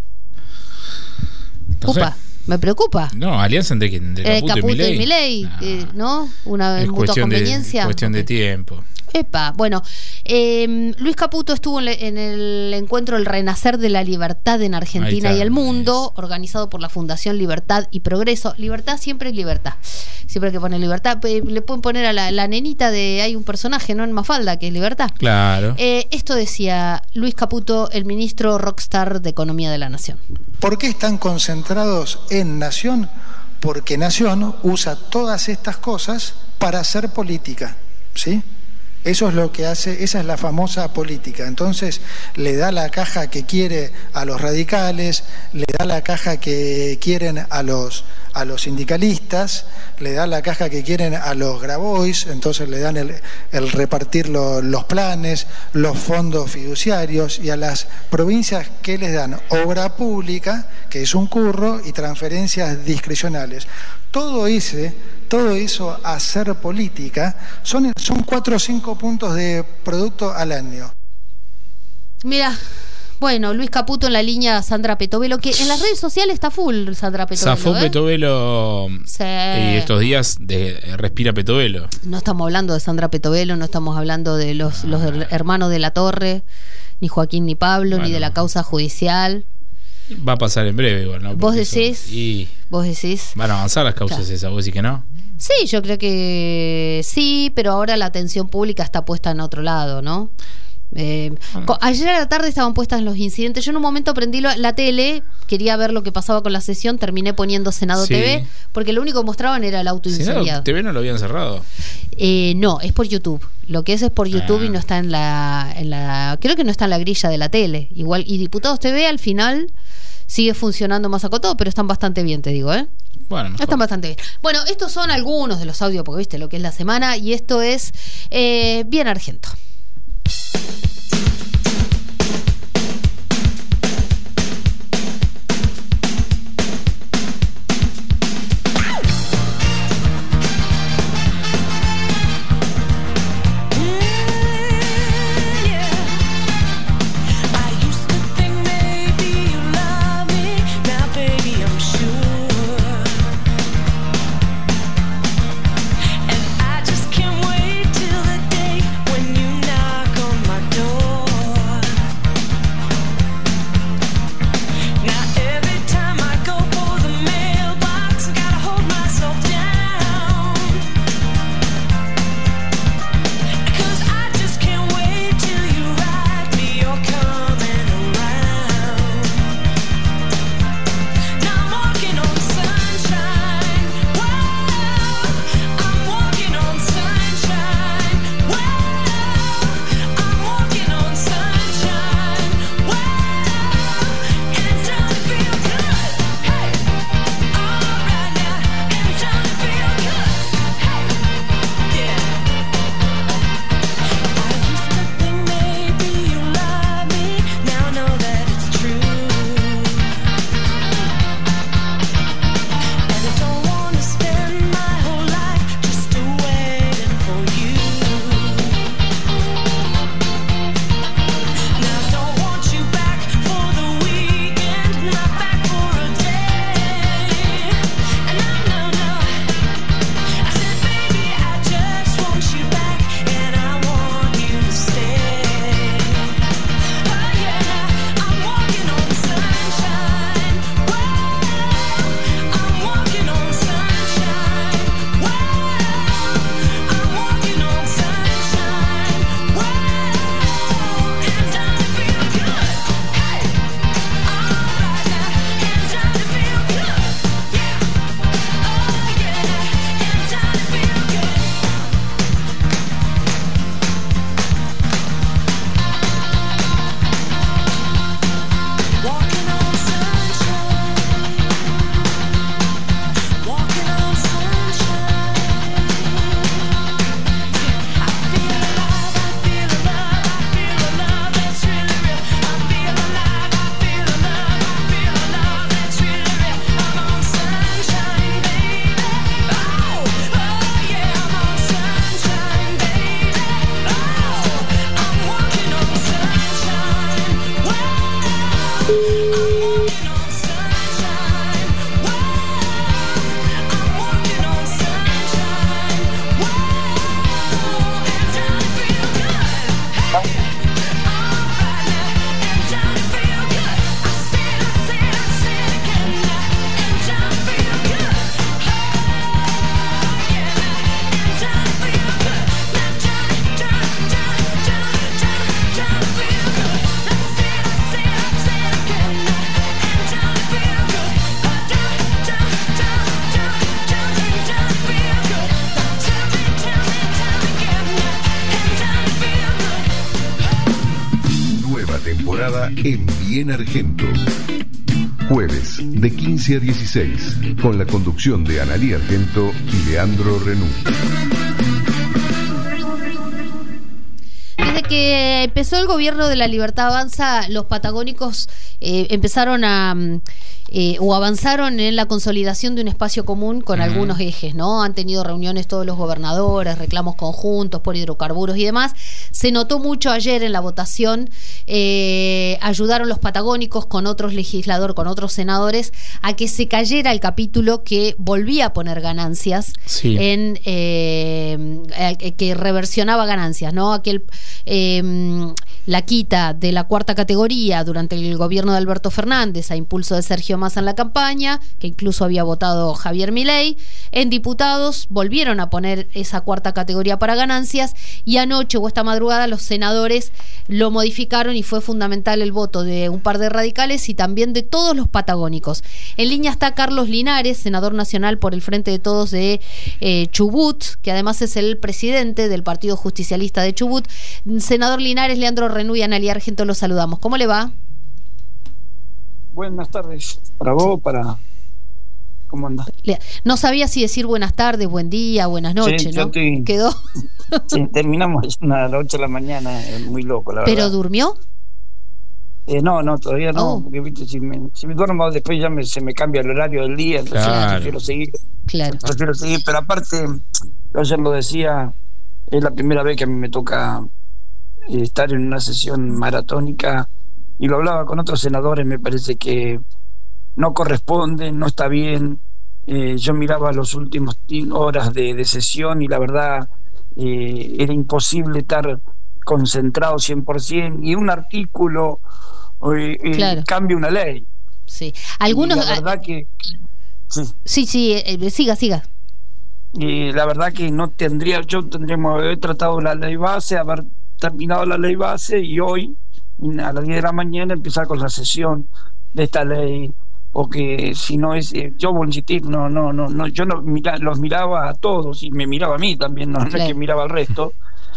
No sé. Upa, me preocupa. No, alianza entre, entre Eh, Caputo, Caputo y y Milei. Milei, eh, ¿no? Una Es mutua cuestión de, conveniencia. cuestión de tiempo. Epa, bueno, eh, Luis Caputo estuvo en, le- en el encuentro El Renacer de la Libertad en Argentina Ahí está, y el Mundo, organizado por la Fundación Libertad y Progreso. Libertad siempre es libertad. Siempre hay que poner libertad. Eh, Le pueden poner a la, la nenita de... Hay un personaje, ¿no? En Mafalda, que es libertad. Claro. Eh, esto decía Luis Caputo, el ministro rockstar de Economía de la Nación. ¿Por qué están concentrados en Nación? Porque Nación usa todas estas cosas para hacer política, ¿sí? Eso es lo que hace, esa es la famosa política. Entonces le da la caja que quiere a los radicales, le da la caja que quieren a los a los sindicalistas, le da la caja que quieren a los Grabois, entonces le dan el, el repartir lo, los planes, los fondos fiduciarios, y a las provincias que les dan obra pública, que es un curro, y transferencias discrecionales. Todo ese, todo eso, hacer política, son, son cuatro o cinco puntos de producto al año. Mira, bueno, Luis Caputo en la línea Sandra Petovelo, que en las redes sociales está full Sandra Petovelo. Zafó ¿eh? Petovelo Sí. y estos días de, respira Petovelo. No estamos hablando de Sandra Petovelo, no estamos hablando de los, los hermanos de la Torre, ni Joaquín ni Pablo, Bueno. ni de la causa judicial. Va a pasar en breve igual, ¿no? ¿Vos Porque decís? eso- y ¿Vos decís? van a avanzar las causas Claro. esas, vos decís que no. Sí, yo creo que sí, pero ahora la atención pública está puesta en otro lado, ¿no? Eh, co- ayer a la tarde estaban puestas los incidentes. Yo en un momento prendí la, la tele, quería ver lo que pasaba con la sesión, terminé poniendo Senado Sí. T V, porque lo único que mostraban era el auto Senado incendiado. T V no lo habían cerrado. Eh, no, es por YouTube. Lo que es es por YouTube Ah. y no está en la, en la... Creo que no está en la grilla de la tele. Igual, y Diputados T V al final sigue funcionando más acotado, pero están bastante bien, te digo, ¿eh? Bueno, mejor. Están bastante bien. Bueno, estos son algunos de los audios, porque viste lo que es la semana, y esto es eh, Bien Argento. And I just can't wait till the day when you temporada en Bien Argento. Jueves de quince a dieciséis, con la conducción de Analía Argento y Leandro Renú. Desde que empezó el gobierno de la Libertad Avanza, los patagónicos eh, empezaron a... Eh, o avanzaron en la consolidación de un espacio común con uh-huh. algunos ejes, ¿no? Han tenido reuniones todos los gobernadores, reclamos conjuntos por hidrocarburos y demás. Se notó mucho ayer en la votación, eh, ayudaron los patagónicos con otros legisladores, con otros senadores, a que se cayera el capítulo que volvía a poner ganancias, sí. en eh, que reversionaba ganancias, ¿no? Aquel eh, la quita de la cuarta categoría durante el gobierno de Alberto Fernández a impulso de Sergio Massa en la campaña, que incluso había votado Javier Milei. En diputados volvieron a poner esa cuarta categoría para ganancias, y anoche o esta madrugada los senadores lo modificaron y fue fundamental el voto de un par de radicales y también de todos los patagónicos. En línea está Carlos Linares, senador nacional por el Frente de Todos de eh, Chubut, que además es el presidente del Partido Justicialista de Chubut. Senador Linares, Leandro Renú y Analía Argento, los saludamos. ¿Cómo le va? Buenas tardes para vos, para... ¿Cómo andás? No sabía si decir buenas tardes, buen día, buenas noches, sí, ¿no? Estoy... ¿Quedó? Sí, terminamos a las ocho de la mañana, es muy loco, la ¿Pero verdad. durmió? Eh, no, no, todavía no, oh. porque viste, si me, si me duermo después ya me, se me cambia el horario del día, entonces claro. prefiero seguir. Claro. Prefiero seguir, pero aparte, yo ayer lo decía, es la primera vez que a mí me toca eh, estar en una sesión maratónica, y lo hablaba con otros senadores, me parece que no corresponde, no está bien. Eh, yo miraba los últimos horas de, de sesión y la verdad eh, era imposible estar concentrado cien por ciento, y un artículo eh, claro. eh, cambia una ley. Sí, algunos... Y la verdad que... Sí, sí, sí eh, siga, siga. Y la verdad que no tendría, yo tendríamos haber tratado la ley base, haber terminado la ley base y hoy a las diez de la mañana empezar con la sesión de esta ley, porque si no es, eh, yo voy a insistir, no, no, no, no, yo no mira, los miraba a todos y me miraba a mí también, no, claro. no es que miraba al resto,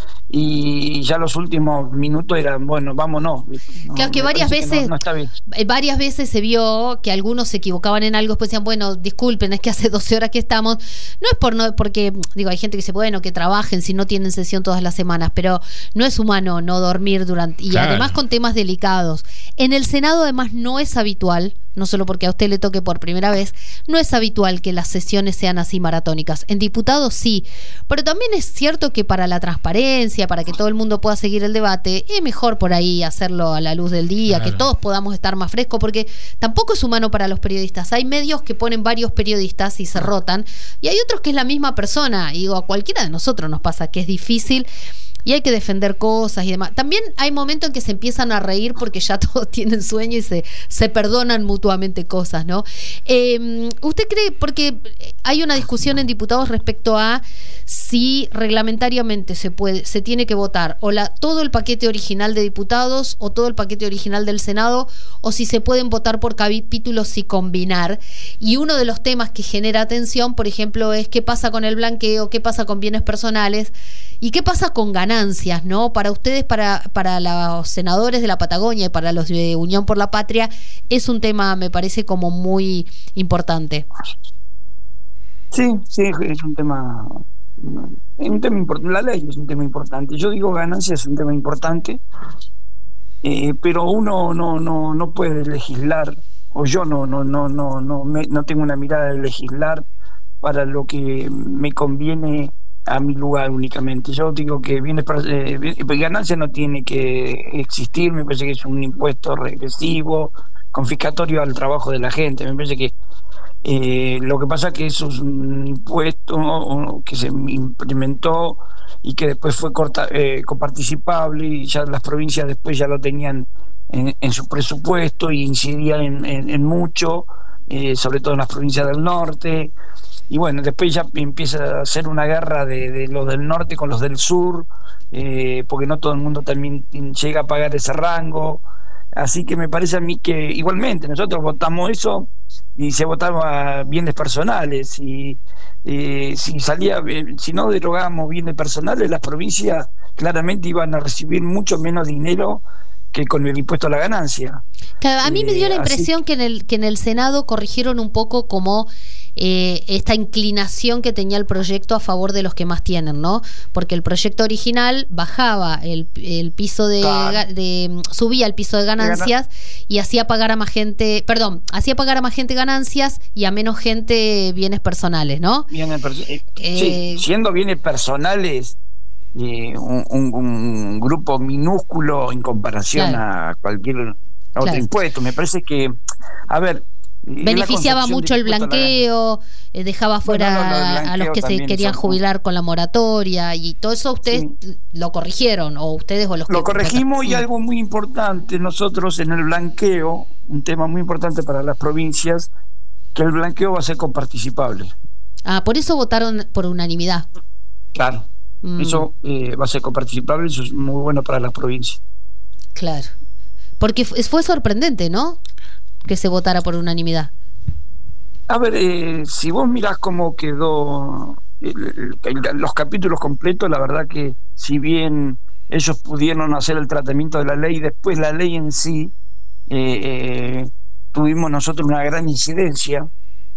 y ya los últimos minutos eran, bueno, vámonos. No, claro que varias veces que no, no está bien. varias veces se vio que algunos se equivocaban en algo, después decían, bueno, disculpen, es que hace doce horas que estamos, no es por no, porque digo, hay gente que dice, bueno, que trabajen si no tienen sesión todas las semanas, pero no es humano no dormir durante, y claro. además con temas delicados. En el Senado además no es habitual, no solo porque a usted le toque por primera vez, no es habitual que las sesiones sean así maratónicas. En diputados sí, pero también es cierto que para la transparencia, para que todo el mundo pueda seguir el debate, es mejor por ahí hacerlo a la luz del día, claro. que todos podamos estar más frescos, porque tampoco es humano para los periodistas. Hay medios que ponen varios periodistas y se rotan, y hay otros que es la misma persona, y digo, a cualquiera de nosotros nos pasa que es difícil y hay que defender cosas y demás. También hay momentos en que se empiezan a reír porque ya todos tienen sueño y se, se perdonan mutuamente cosas, ¿no? Eh, ¿Usted cree, porque hay una discusión en diputados respecto a si reglamentariamente se puede, se tiene que votar o la, todo el paquete original de diputados o todo el paquete original del Senado, o si se pueden votar por capítulos y combinar? Y uno de los temas que genera tensión, por ejemplo, es qué pasa con el blanqueo, qué pasa con bienes personales y qué pasa con ganancias, ¿no? Para ustedes, para, para los senadores de la Patagonia y para los de Unión por la Patria, es un tema, me parece, como muy importante. Sí, sí, es un tema, es un tema importante. La ley es un tema importante. Yo digo ganancias es un tema importante, eh, pero uno no, no, no puede legislar, o yo no, no, no, no, no, me, no tengo una mirada de legislar para lo que me conviene a mi lugar únicamente. Yo digo que bienes eh, ganancia no tiene que existir, me parece que es un impuesto regresivo, confiscatorio al trabajo de la gente. Me parece que eh, lo que pasa es que eso es un impuesto, ¿no?, que se implementó y que después fue corta, eh, coparticipable, y ya las provincias después ya lo tenían en, en su presupuesto y incidían en, en, en mucho, eh, sobre todo en las provincias del norte. Y bueno, después ya empieza a ser una guerra de, de los del norte con los del sur, eh, porque no todo el mundo también llega a pagar ese rango. Así que me parece a mí que igualmente nosotros votamos eso y se votaba bienes personales, y eh, si salía, si no derogábamos bienes personales, las provincias claramente iban a recibir mucho menos dinero que con el impuesto a la ganancia. Claro, a mí me dio la Eh, impresión así- que en el que en el Senado corrigieron un poco como eh, esta inclinación que tenía el proyecto a favor de los que más tienen, ¿no? Porque el proyecto original bajaba el, el piso de, Claro. ga- de subía el piso de ganancias y hacía pagar a más gente, perdón, hacía pagar a más gente ganancias y a menos gente bienes personales, ¿no? Bienes perso- eh, Eh, sí, siendo bienes personales eh, un, un- un grupo minúsculo en comparación Claro. a cualquier otro Claro. impuesto. Me parece que, a ver, es la Beneficiaba concepción mucho del el impuesto a la blanqueo, eh, dejaba fuera Bueno, no, lo del a los blanqueo que se también querían son- jubilar con la moratoria y todo eso ustedes lo corrigieron o ustedes o los Lo que corregimos y algo muy importante, nosotros en el blanqueo, un tema muy importante para las provincias, que el blanqueo va a ser comparticipable. Ah, por eso votaron por unanimidad. Claro, Mm. eso eh, va a ser comparticipable, eso es muy bueno para las provincias. Claro. Porque fue, fue sorprendente, ¿no? Que se votara por unanimidad. A ver, eh, si vos mirás cómo quedó el- el- los capítulos completos, la verdad que si bien ellos pudieron hacer el tratamiento de la ley, después la ley en sí, eh, eh, tuvimos nosotros una gran incidencia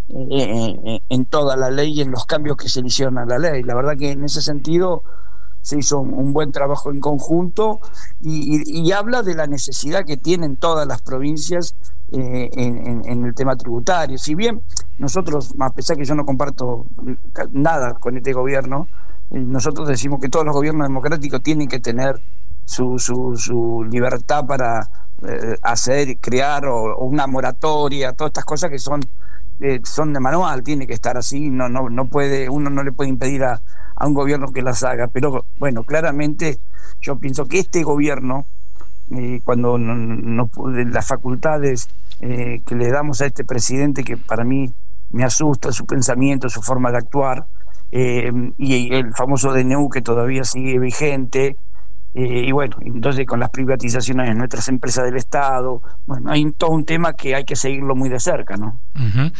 eh, eh, en toda la ley y en los cambios que se le hicieron a la ley. La verdad que en ese sentido se hizo un, un buen trabajo en conjunto y, y- y habla de la necesidad que tienen todas las provincias eh, en, en- en el tema tributario. Si bien nosotros, a pesar que yo no comparto nada con este gobierno, eh, nosotros decimos que todos los gobiernos democráticos tienen que tener su, su, su libertad para eh, hacer, crear o, o una moratoria, todas estas cosas que son eh, son de manual, tiene que estar así, no no no puede, uno no le puede impedir a, a un gobierno que las haga, pero bueno, claramente yo pienso que este gobierno eh, cuando no, no, las facultades eh, que le damos a este presidente, que para mí me asusta su pensamiento, su forma de actuar, eh, y el famoso D N U que todavía sigue vigente, eh, y bueno, entonces con las privatizaciones de nuestras empresas del Estado, bueno, hay todo un tema que hay que seguirlo muy de cerca, ¿no? Ujú.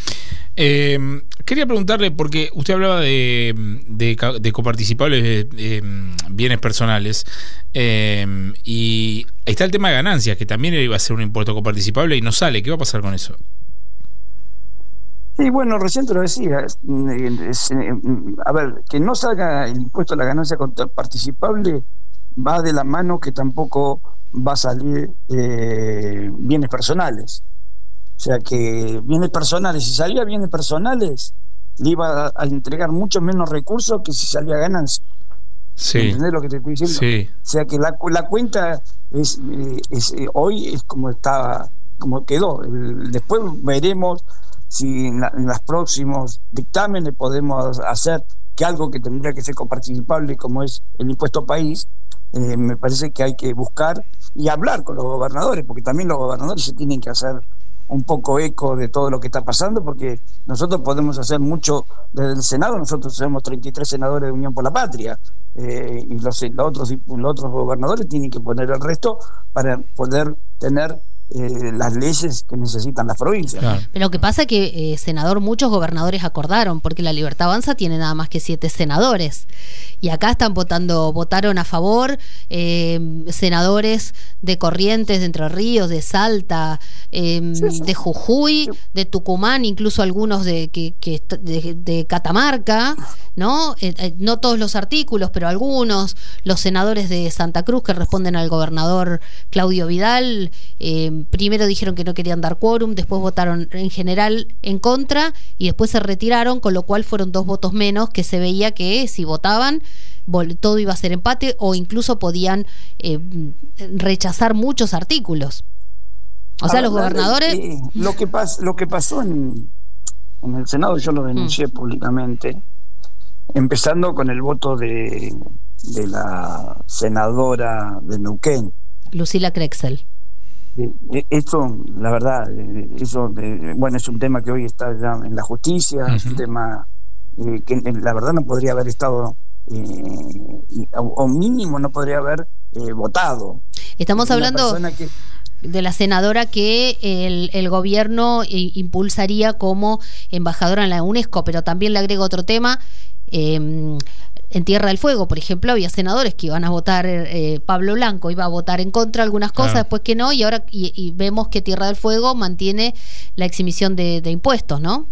Eh, quería preguntarle, porque usted hablaba de, de, ca- de coparticipables de, eh, bienes personales, eh, y ahí está el tema de ganancias, que también iba a ser un impuesto coparticipable y no sale. ¿Qué va a pasar con eso? Sí, bueno, recién te lo decía. Es, es, eh, a ver, que no salga el impuesto a la ganancia participable va de la mano que tampoco va a salir eh, bienes personales. O sea que bienes personales, si salía bienes personales, le iba a, a entregar mucho menos recursos que si salía ganancia. Sí. ¿Entendés lo que te estoy diciendo? Sí. O sea que la, la cuenta es, eh, es eh, hoy es como está, como quedó. El- después veremos si en, la- en los próximos dictámenes podemos hacer que algo que tendría que ser coparticipable, como es el impuesto país, eh, me parece que hay que buscar y hablar con los gobernadores, porque también los gobernadores se tienen que hacer un poco eco de todo lo que está pasando, porque nosotros podemos hacer mucho desde el Senado. Nosotros somos treinta y tres senadores de Unión por la Patria, eh, y los, los, otros, los otros gobernadores tienen que poner el resto para poder tener eh, las leyes que necesitan las provincias. Claro. Pero lo que pasa es que, eh, senador, muchos gobernadores acordaron, porque la Libertad Avanza tiene nada más que siete senadores. Y acá están votando, votaron a favor eh, senadores de Corrientes, de Entre Ríos, de Salta, eh, Sí, sí. de Jujuy, de Tucumán, incluso algunos de, que, que est- de, de Catamarca, ¿no? Eh, eh, no todos los artículos, pero algunos. Los senadores de Santa Cruz que responden al gobernador Claudio Vidal, eh, primero dijeron que no querían dar quórum, después votaron en general en contra y después se retiraron, con lo cual fueron dos votos menos, que se veía que si votaban vol- todo iba a ser empate o incluso podían eh, rechazar muchos artículos. O sea, A los ver, gobernadores... eh, lo que pas, lo que pasó en, en el Senado, yo lo denuncié Mm. públicamente, empezando con el voto de, de la senadora de Neuquén. Lucila Crexel. Eh, eh, Esto, la verdad, eh, eso, eh, bueno, es un tema que hoy está ya en la justicia, es un Ujú. tema eh, que eh, la verdad no podría haber estado, eh, y- o, o mínimo no podría haber eh, votado. Estamos Una hablando persona que- de la senadora que el, el gobierno i- impulsaría como embajadora en la UNESCO, pero también le agrego otro tema. eh, en Tierra del Fuego, por ejemplo, había senadores que iban a votar, eh, Pablo Blanco iba a votar en contra de algunas cosas, Claro. después que no, y ahora y, y vemos que Tierra del Fuego mantiene la exhibición de, de impuestos, ¿no?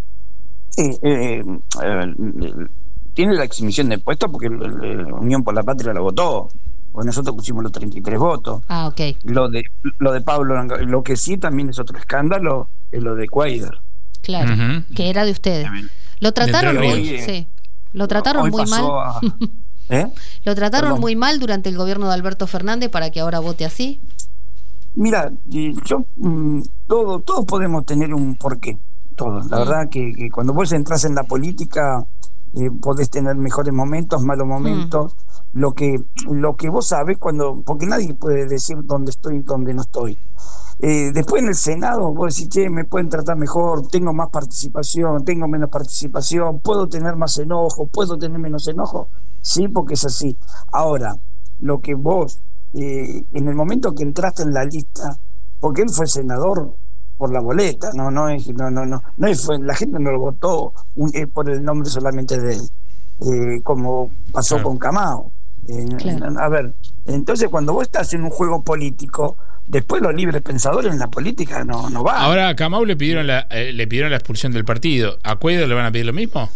Sí, eh, eh, tiene la exhibición de impuestos porque la Unión por la Patria la votó. Pues nosotros pusimos los treinta y tres votos. Ah, ok. Lo de lo de Pablo Blanco, lo que sí también es otro escándalo, es lo de Cuader. Claro, Ujú. que era de ustedes. Lo trataron Entre muy, Ríos. sí. Lo trataron Hoy muy mal. pasó a- ¿Eh? Lo trataron Perdón. muy mal durante el gobierno de Alberto Fernández para que ahora vote así. Mira, y yo mm, todo, todos podemos tener un porqué, todos. La Mm. verdad que, que cuando vos entras en la política eh, podés tener mejores momentos, malos momentos. Lo que lo que vos sabés cuando, porque nadie puede decir dónde estoy y dónde no estoy. Eh, después en el Senado vos decís, che, me pueden tratar mejor, tengo más participación, tengo menos participación, puedo tener más enojo, puedo tener menos enojo. Sí, porque es así. Ahora, lo que vos, eh, en el momento que entraste en la lista, porque él fue senador por la boleta, no, no es, no, no, no, no es- fue, la gente no lo votó un- eh, por el nombre solamente de él, eh, como pasó Claro. con Camao. Eh, Claro. A ver, entonces cuando vos estás en un juego político, después los libres pensadores en la política no, no van. Ahora a Camau le pidieron la, eh, le pidieron la expulsión del partido. ¿A Cuader le van a pedir lo mismo?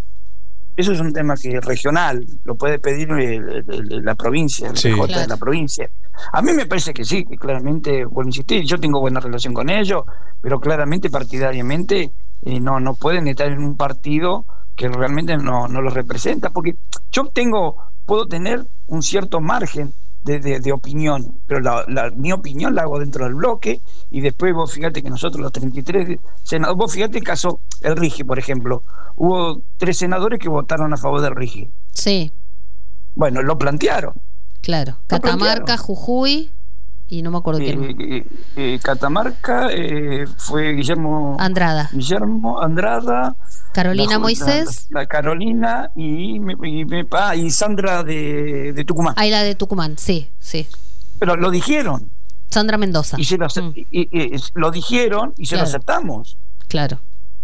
Eso es un tema que es regional, lo puede pedir el- el- el- la provincia, el Sí. P J de Claro. la provincia. A mí me parece que sí, que claramente, vuelvo a insistir, yo tengo buena relación con ellos, pero claramente partidariamente eh, no, no pueden estar en un partido que realmente no, no los representa, porque yo tengo, puedo tener un cierto margen de, de, de opinión, pero la, la- mi opinión la hago dentro del bloque, y después vos fíjate que nosotros los treinta y tres senadores, vos fíjate el caso, el RIGI, por ejemplo, hubo tres senadores que votaron a favor del RIGI. Sí, Bueno, lo plantearon. claro. Catamarca, Jujuy y no me acuerdo quién. Eh, eh, eh, Catamarca eh, fue Guillermo Andrada. Guillermo Andrada, Carolina la- Moisés. la, la Carolina y, me- y, me- ah, y Sandra de, de Tucumán. Ahí la de Tucumán, sí, sí. Pero lo dijeron Sandra Mendoza. y, se lo, acep- y- y- y lo dijeron y se Claro. lo aceptamos. Claro.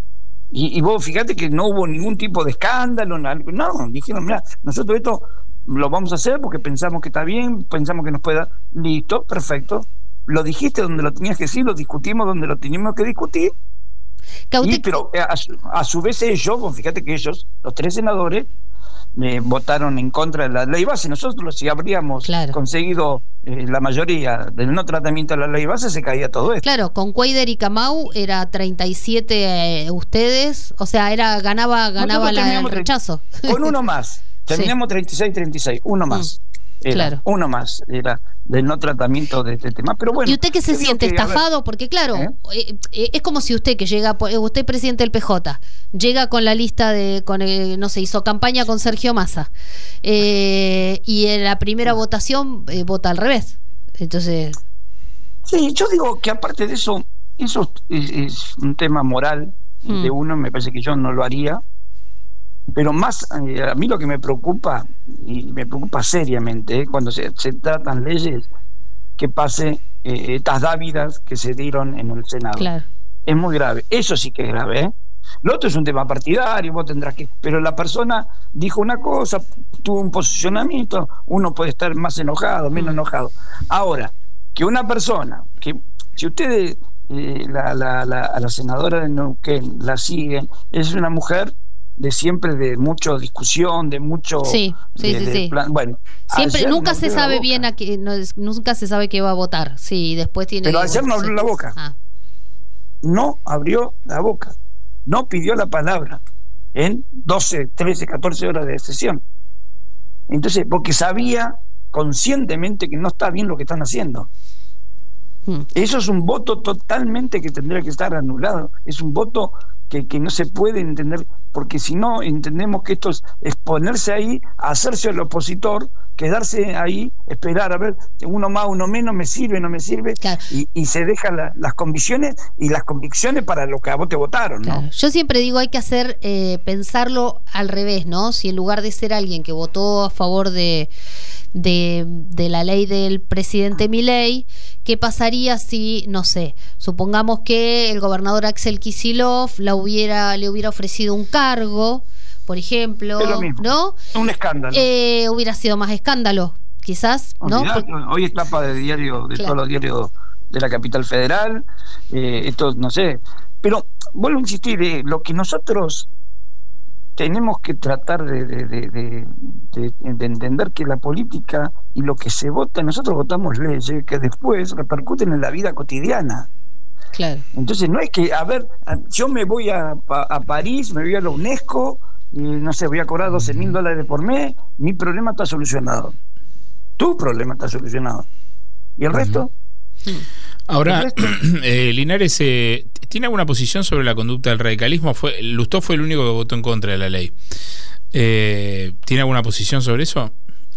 Y, y vos fíjate que no hubo ningún tipo de escándalo, na- no, dijeron, mira, nosotros esto lo vamos a hacer porque pensamos que está bien, pensamos que nos puede dar, listo, perfecto, lo dijiste donde lo tenías que decir, lo discutimos donde lo teníamos que discutir, y, pero eh, a, su- a su vez ellos, vos fíjate que ellos, los tres senadores, eh, votaron en contra de la ley base. Nosotros, si habríamos conseguido eh, la mayoría del no tratamiento de la ley base, se caía todo esto. Claro, con Cuader y Camau era treinta y siete eh, ustedes, o sea, era ganaba ganaba Nosotros la, el teníamos tre- rechazo. Con uno más. Terminamos treinta y seis treinta y seis, uno más. Era, claro. Uno más era del no tratamiento de este tema. Pero bueno. ¿Y usted qué se yo digo siente que, a ver, estafado? Porque claro, ¿Eh? eh, eh, es como si usted que llega, por- eh, usted presidente del P J, llega con la lista de, con eh, no sé, hizo campaña con Sergio Massa, eh, y en la primera votación eh, vota al revés. Entonces, Sí, yo digo que aparte de eso, eso es, es un tema moral Mm. de uno, me parece que yo no lo haría. Pero más, eh, a mí lo que me preocupa, y me preocupa seriamente, eh, cuando se, se tratan leyes, que pase eh, estas dávidas que se dieron en el Senado. claro. Es muy grave, eso sí que es grave, ¿eh? Lo otro es un tema partidario, vos tendrás que... Pero la persona dijo una cosa, tuvo un posicionamiento, uno puede estar más enojado, menos enojado. Ahora, que una persona, que si ustedes, eh, la, la, la, a la senadora de Neuquén la siguen, es una mujer de siempre de mucha discusión, de mucho... Sí, sí, de- sí, de sí. plan- bueno, Siempre, ayer nunca no se abrió la sabe boca. bien a qué, no es- nunca se sabe qué va a votar. Sí, después tiene. Pero ayer no abrió sí. la boca. Ah, No abrió la boca, no pidió la palabra en doce, trece, catorce horas de sesión. Entonces, porque sabía conscientemente que no está bien lo que están haciendo. Hmm. Eso es un voto totalmente que tendría que estar anulado. Es un voto que, que no se puede entender, porque si no entendemos que esto es, es ponerse ahí, hacerse el opositor, quedarse ahí, esperar a ver, uno más, uno menos, me sirve, no me sirve, y, y se dejan la- las convicciones y las convicciones para lo que a vos te votaron, ¿no? claro. Yo siempre digo, hay que hacer, eh, pensarlo al revés, ¿no? Si en lugar de ser alguien que votó a favor de, de, de la ley del presidente Milei, ¿qué pasaría si, no sé, supongamos que el gobernador Axel Kicillof la hubiera, le hubiera ofrecido un cargo, por ejemplo, Es lo mismo. ¿no? Un escándalo. Eh, hubiera sido más escándalo, quizás, ¿no? Olvidá, Porque- hoy es tapa de diario, de Claro. todos los diarios de la capital federal, eh, esto no sé, pero vuelvo a insistir, eh, lo que nosotros tenemos que tratar de, de, de, de, de- de entender que la política y lo que se vota, nosotros votamos leyes que después repercuten en la vida cotidiana. Claro. Entonces no es que, a ver, yo me voy a, Pa- a París, me voy a la UNESCO, y no sé, voy a cobrar doce mil dólares por mes, mi problema está solucionado. Tu problema está solucionado. ¿Y el resto? Ahora, eh, Linares, eh, ¿tiene alguna posición sobre la conducta del radicalismo? Fue, Lustó fue el único que votó en contra de la ley. Eh, ¿Tiene alguna posición sobre eso?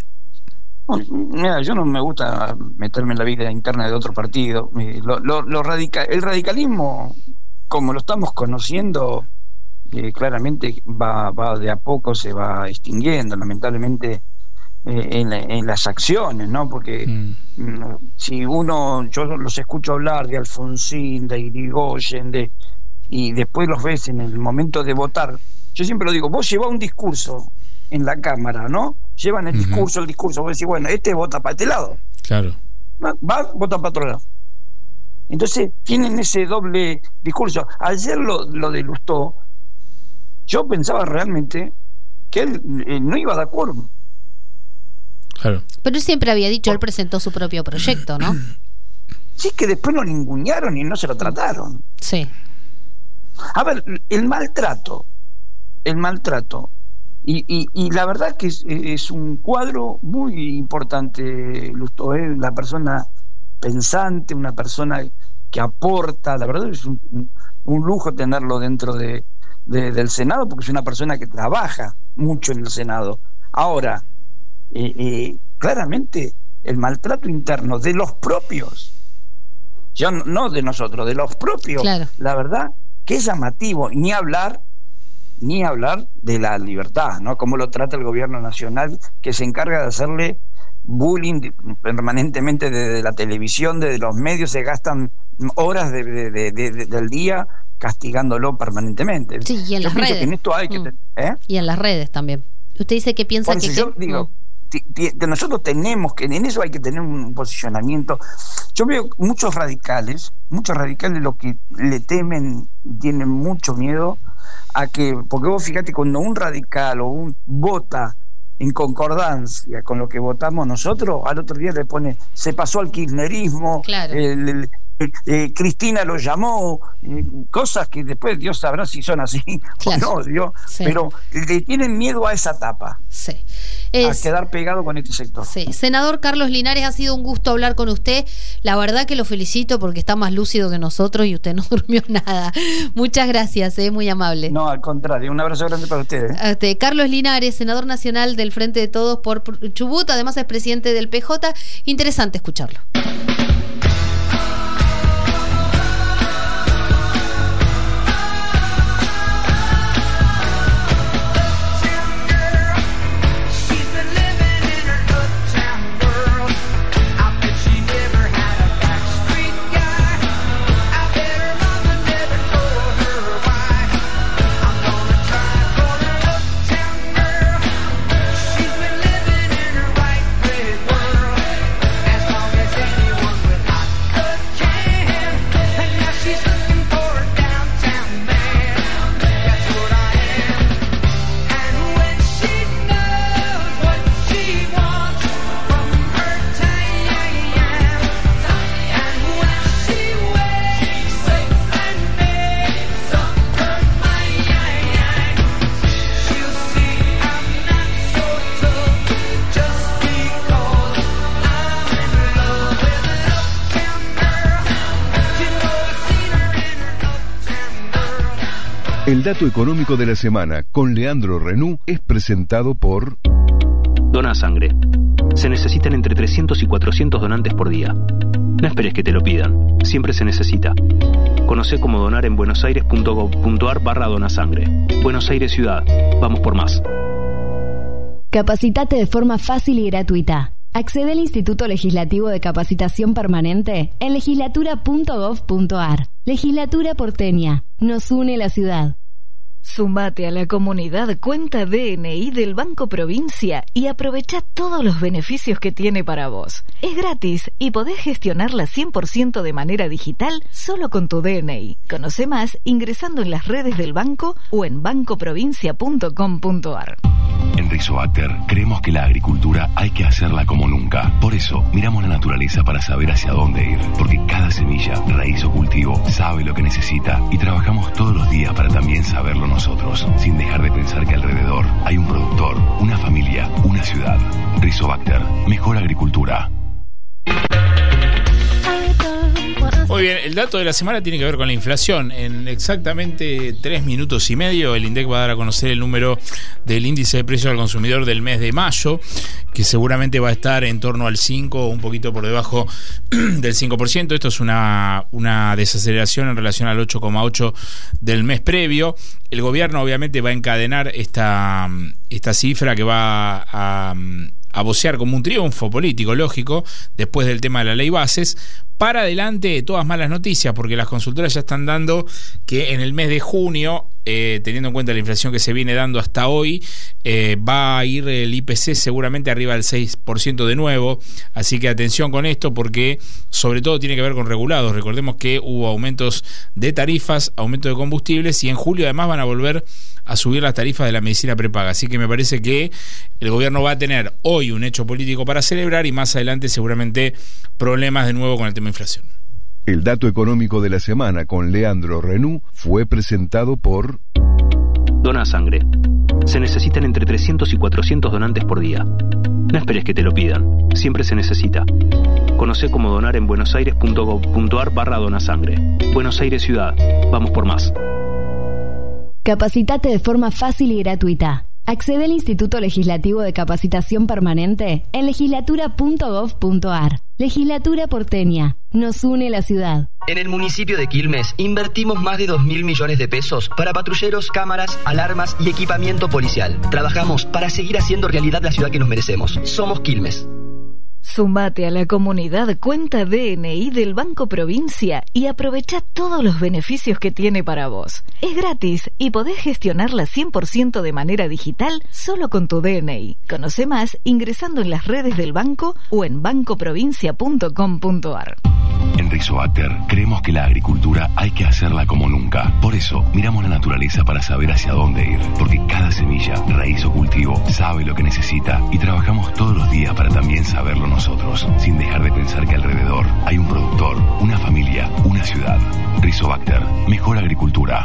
Mira, yo no me gusta meterme en la vida interna de otro partido. Eh, Lo, lo, lo radica- el radicalismo, como lo estamos conociendo, eh, claramente va, va de a poco, se va extinguiendo, lamentablemente, eh, en, la- en las acciones, ¿no? Porque mm, si uno, yo los escucho hablar de Alfonsín, de Irigoyen, de, y después los ves en el momento de votar, yo siempre lo digo, vos llevás un discurso en la Cámara, ¿no? Llevan el Ujú. discurso, el discurso, vos decís, bueno, este vota para este lado, Claro. va, va, vota para otro lado. Entonces, tienen ese doble discurso. Ayer lo, lo de Lustó, yo pensaba realmente que él eh, no iba de acuerdo. Claro. Pero él siempre había dicho, él presentó su propio proyecto, ¿no? Sí, que después lo ningunearon y no se lo trataron. Sí. A ver, el maltrato, el maltrato, y, y, y la verdad que es, es un cuadro muy importante, Lustó, ¿eh? La persona pensante, una persona que aporta, la verdad es un, un- un lujo tenerlo dentro de, de- del Senado, porque es una persona que trabaja mucho en el Senado. Ahora, eh, eh, claramente el maltrato interno de los propios, ya no, no de nosotros, de los propios, Claro. la verdad que es llamativo, ni hablar ni hablar de la libertad, ¿no? Cómo lo trata el gobierno nacional, que se encarga de hacerle bullying de- permanentemente desde la televisión, desde los medios, se gastan horas de, de- de- de- del día castigándolo permanentemente. Sí, y en Yo las pienso redes. que en esto hay que... Mm. te- ¿eh? Y en las redes también. Usted dice que piensa Por que... eso yo que- digo, Mm. ti- ti- que nosotros tenemos que, en eso hay que tener un posicionamiento. Yo veo muchos radicales, muchos radicales lo que le temen, tienen mucho miedo a que, porque vos fíjate, cuando un radical o un vota en concordancia con lo que votamos nosotros, al otro día le pone, se pasó al kirchnerismo, Claro. el- el- eh, Cristina lo llamó, eh, cosas que después Dios sabrá si son así Claro. o no, Dios, Sí. pero le tienen miedo a esa etapa, Sí. a Es- quedar pegado con este sector. Sí. Senador Carlos Linares, ha sido un gusto hablar con usted. La verdad que lo felicito porque está más lúcido que nosotros y usted no durmió nada. Muchas gracias, eh, muy amable. No, al contrario, un abrazo grande para ustedes. Este, Carlos Linares, senador nacional del Frente de Todos por Chubut, además es presidente del P J. Interesante escucharlo. El dato económico de la semana con Leandro Renú es presentado por... Dona sangre. Se necesitan entre trescientos y cuatrocientos donantes por día. No esperes que te lo pidan. Siempre se necesita. Conoce cómo donar en buenosaires.gov.ar barra donasangre. Buenos Aires Ciudad. Vamos por más. Capacitate de forma fácil y gratuita. Accede al Instituto Legislativo de Capacitación Permanente en legislatura punto gov punto ar. Legislatura porteña. Nos une la ciudad. Sumate a la comunidad Cuenta D N I del Banco Provincia y aprovecha todos los beneficios que tiene para vos. Es gratis y podés gestionarla cien por ciento de manera digital solo con tu D N I. Conoce más ingresando en las redes del banco o en banco provincia punto com punto ar. En Rizobacter creemos que la agricultura hay que hacerla como nunca. Por eso miramos la naturaleza para saber hacia dónde ir. Porque cada semilla, raíz o cultivo sabe lo que necesita y trabajamos todos los días para también saberlo nosotros, sin dejar de pensar que alrededor hay un productor, una familia, una ciudad. Rizobacter, mejor agricultura. Muy bien, el dato de la semana tiene que ver con la inflación. En exactamente tres minutos y medio el INDEC va a dar a conocer el número del índice de precios al consumidor del mes de mayo, que seguramente va a estar en torno al cinco o un poquito por debajo del cinco por ciento. Esto es una, una desaceleración en relación al ocho coma ocho del mes previo. El gobierno obviamente va a encadenar esta, esta cifra que va a... a vocear como un triunfo político, lógico, después del tema de la ley bases. Para adelante, todas malas noticias, porque las consultoras ya están dando que en el mes de junio, eh, teniendo en cuenta la inflación que se viene dando hasta hoy, eh, va a ir el I P C seguramente arriba del seis por ciento de nuevo. Así que atención con esto, porque sobre todo tiene que ver con regulados. Recordemos que hubo aumentos de tarifas, aumento de combustibles, y en julio además van a volver a subir las tarifas de la medicina prepaga. Así que me parece que el gobierno va a tener hoy un hecho político para celebrar y más adelante seguramente problemas de nuevo con el tema inflación. El dato económico de la semana con Leandro Renú fue presentado por... Dona sangre. Se necesitan entre trescientos y cuatrocientos donantes por día. No esperes que te lo pidan. Siempre se necesita. Conoce cómo donar en buenosaires punto gov punto ar barra donasangre. Buenos Aires Ciudad. Vamos por más. Capacitate de forma fácil y gratuita. Accede al Instituto Legislativo de Capacitación Permanente en legislatura punto gov punto ar. Legislatura porteña. Nos une la ciudad. En el municipio de Quilmes invertimos más de dos mil millones de pesos para patrulleros, cámaras, alarmas y equipamiento policial. Trabajamos para seguir haciendo realidad la ciudad que nos merecemos. Somos Quilmes. Sumate a la comunidad Cuenta D N I del Banco Provincia y aprovecha todos los beneficios que tiene para vos. Es gratis y podés gestionarla cien por ciento de manera digital solo con tu D N I. Conoce más ingresando en las redes del banco o en banco provincia punto com punto ar. En Rizobacter creemos que la agricultura hay que hacerla como nunca. Por eso miramos la naturaleza para saber hacia dónde ir. Porque cada semilla, raíz o cultivo sabe lo que necesita y trabajamos todos los días para también saberlo nosotros, sin dejar de pensar que alrededor hay un productor, una familia, una ciudad. Rizobacter, mejor agricultura.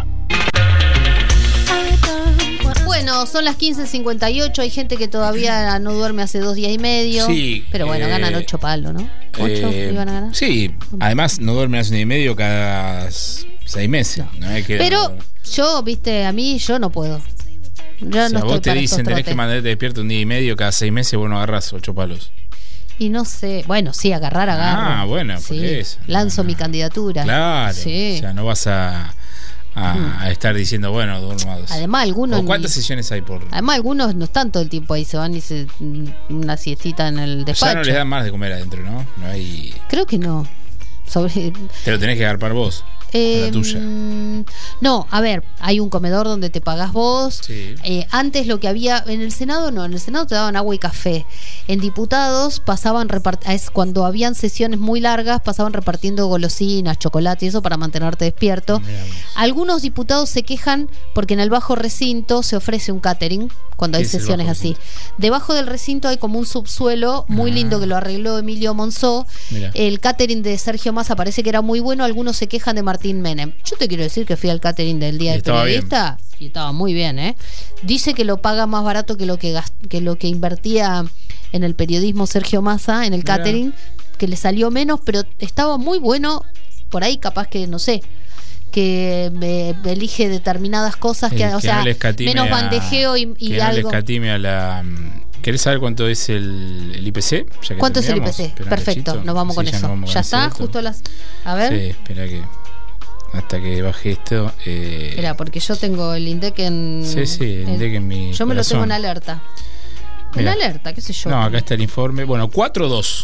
Bueno, son las quince cincuenta y ocho. Hay gente que todavía no duerme hace dos días y medio. Sí, pero bueno, eh, ganan ocho palos, ¿no? ¿Ocho eh, iban a ganar? Sí, además no duermen hace un día y medio cada seis meses. No. No es que pero yo, viste, a mí yo no puedo. Yo o sea, no vos estoy te para dicen tenés que mantenerte despierto un día y medio cada seis meses, vos no agarrás ocho palos. Y no sé, bueno, sí, agarrar, agarro. Ah, bueno, sí, por eso. Lanzo mi candidatura. Claro, sí. O sea, no vas a, a, hmm. a estar diciendo, bueno, duermo dos. Además, algunos... ¿O cuántas ni, sesiones hay por...? Además, algunos no están todo el tiempo ahí, se van y se una siestita en el despacho. Ya no les dan más de comer adentro, ¿no? No hay... Creo que no. Sobre... Te lo tenés que agarpar vos. Eh, la tuya. No, a ver, hay un comedor donde te pagás vos. Sí. Eh, antes lo que había en el Senado, no, en el Senado te daban agua y café. En diputados pasaban repart- es cuando habían sesiones muy largas, pasaban repartiendo golosinas, chocolate y eso para mantenerte despierto. Mirá. Algunos diputados se quejan porque en el bajo recinto se ofrece un catering cuando hay sesiones así. Debajo del recinto hay como un subsuelo muy ah. lindo que lo arregló Emilio Monzó. Mirá. El catering de Sergio Massa parece que era muy bueno. Algunos se quejan de Martín Menem. Yo te quiero decir que fui al catering del Día del Periodista bien. Y estaba muy bien, ¿eh? Dice que lo paga más barato que lo que, gast- que lo que invertía en el periodismo Sergio Massa, en el Mirá. catering, que le salió menos, pero estaba muy bueno. Por ahí capaz que, no sé, que me, me elige determinadas cosas, que, eh, o que sea, no menos bandejeo y, y que algo. No le escatime a la... ¿Querés saber cuánto es el, el I P C? Ya que ¿Cuánto es el I P C? Perfecto, nos vamos sí, con ya eso. Vamos ya con está, esto. Justo las... A ver. Sí, espera que... Hasta que baje esto. Eh... Espera, porque yo tengo el INDEC en. Sí, sí, el INDEC en mi. Yo me corazón. lo tengo en alerta. En Mirá. alerta, qué sé yo. No, acá está el informe. Bueno, cuatro dos.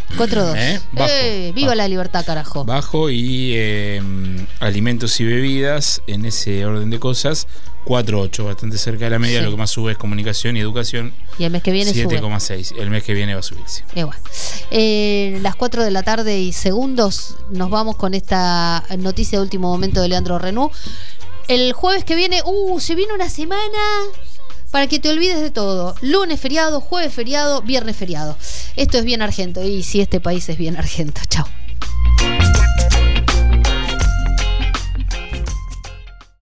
cuatro dos. ¿Eh? Bajo, eh, viva bajo. la libertad, carajo. Bajo y eh, alimentos y bebidas, en ese orden de cosas, cuatro ocho, bastante cerca de la media. Sí. Lo que más sube es comunicación y educación. Y el mes que viene siete coma sube. seis. El mes que viene va a subir, sí. Igual. Eh, las cuatro de la tarde y segundos nos vamos con esta noticia de último momento de Leandro Renú. El jueves que viene, uh, se viene una semana para que te olvides de todo. Lunes feriado, jueves feriado, viernes feriado. Esto es Bien Argento y si este país es bien argento. Chao.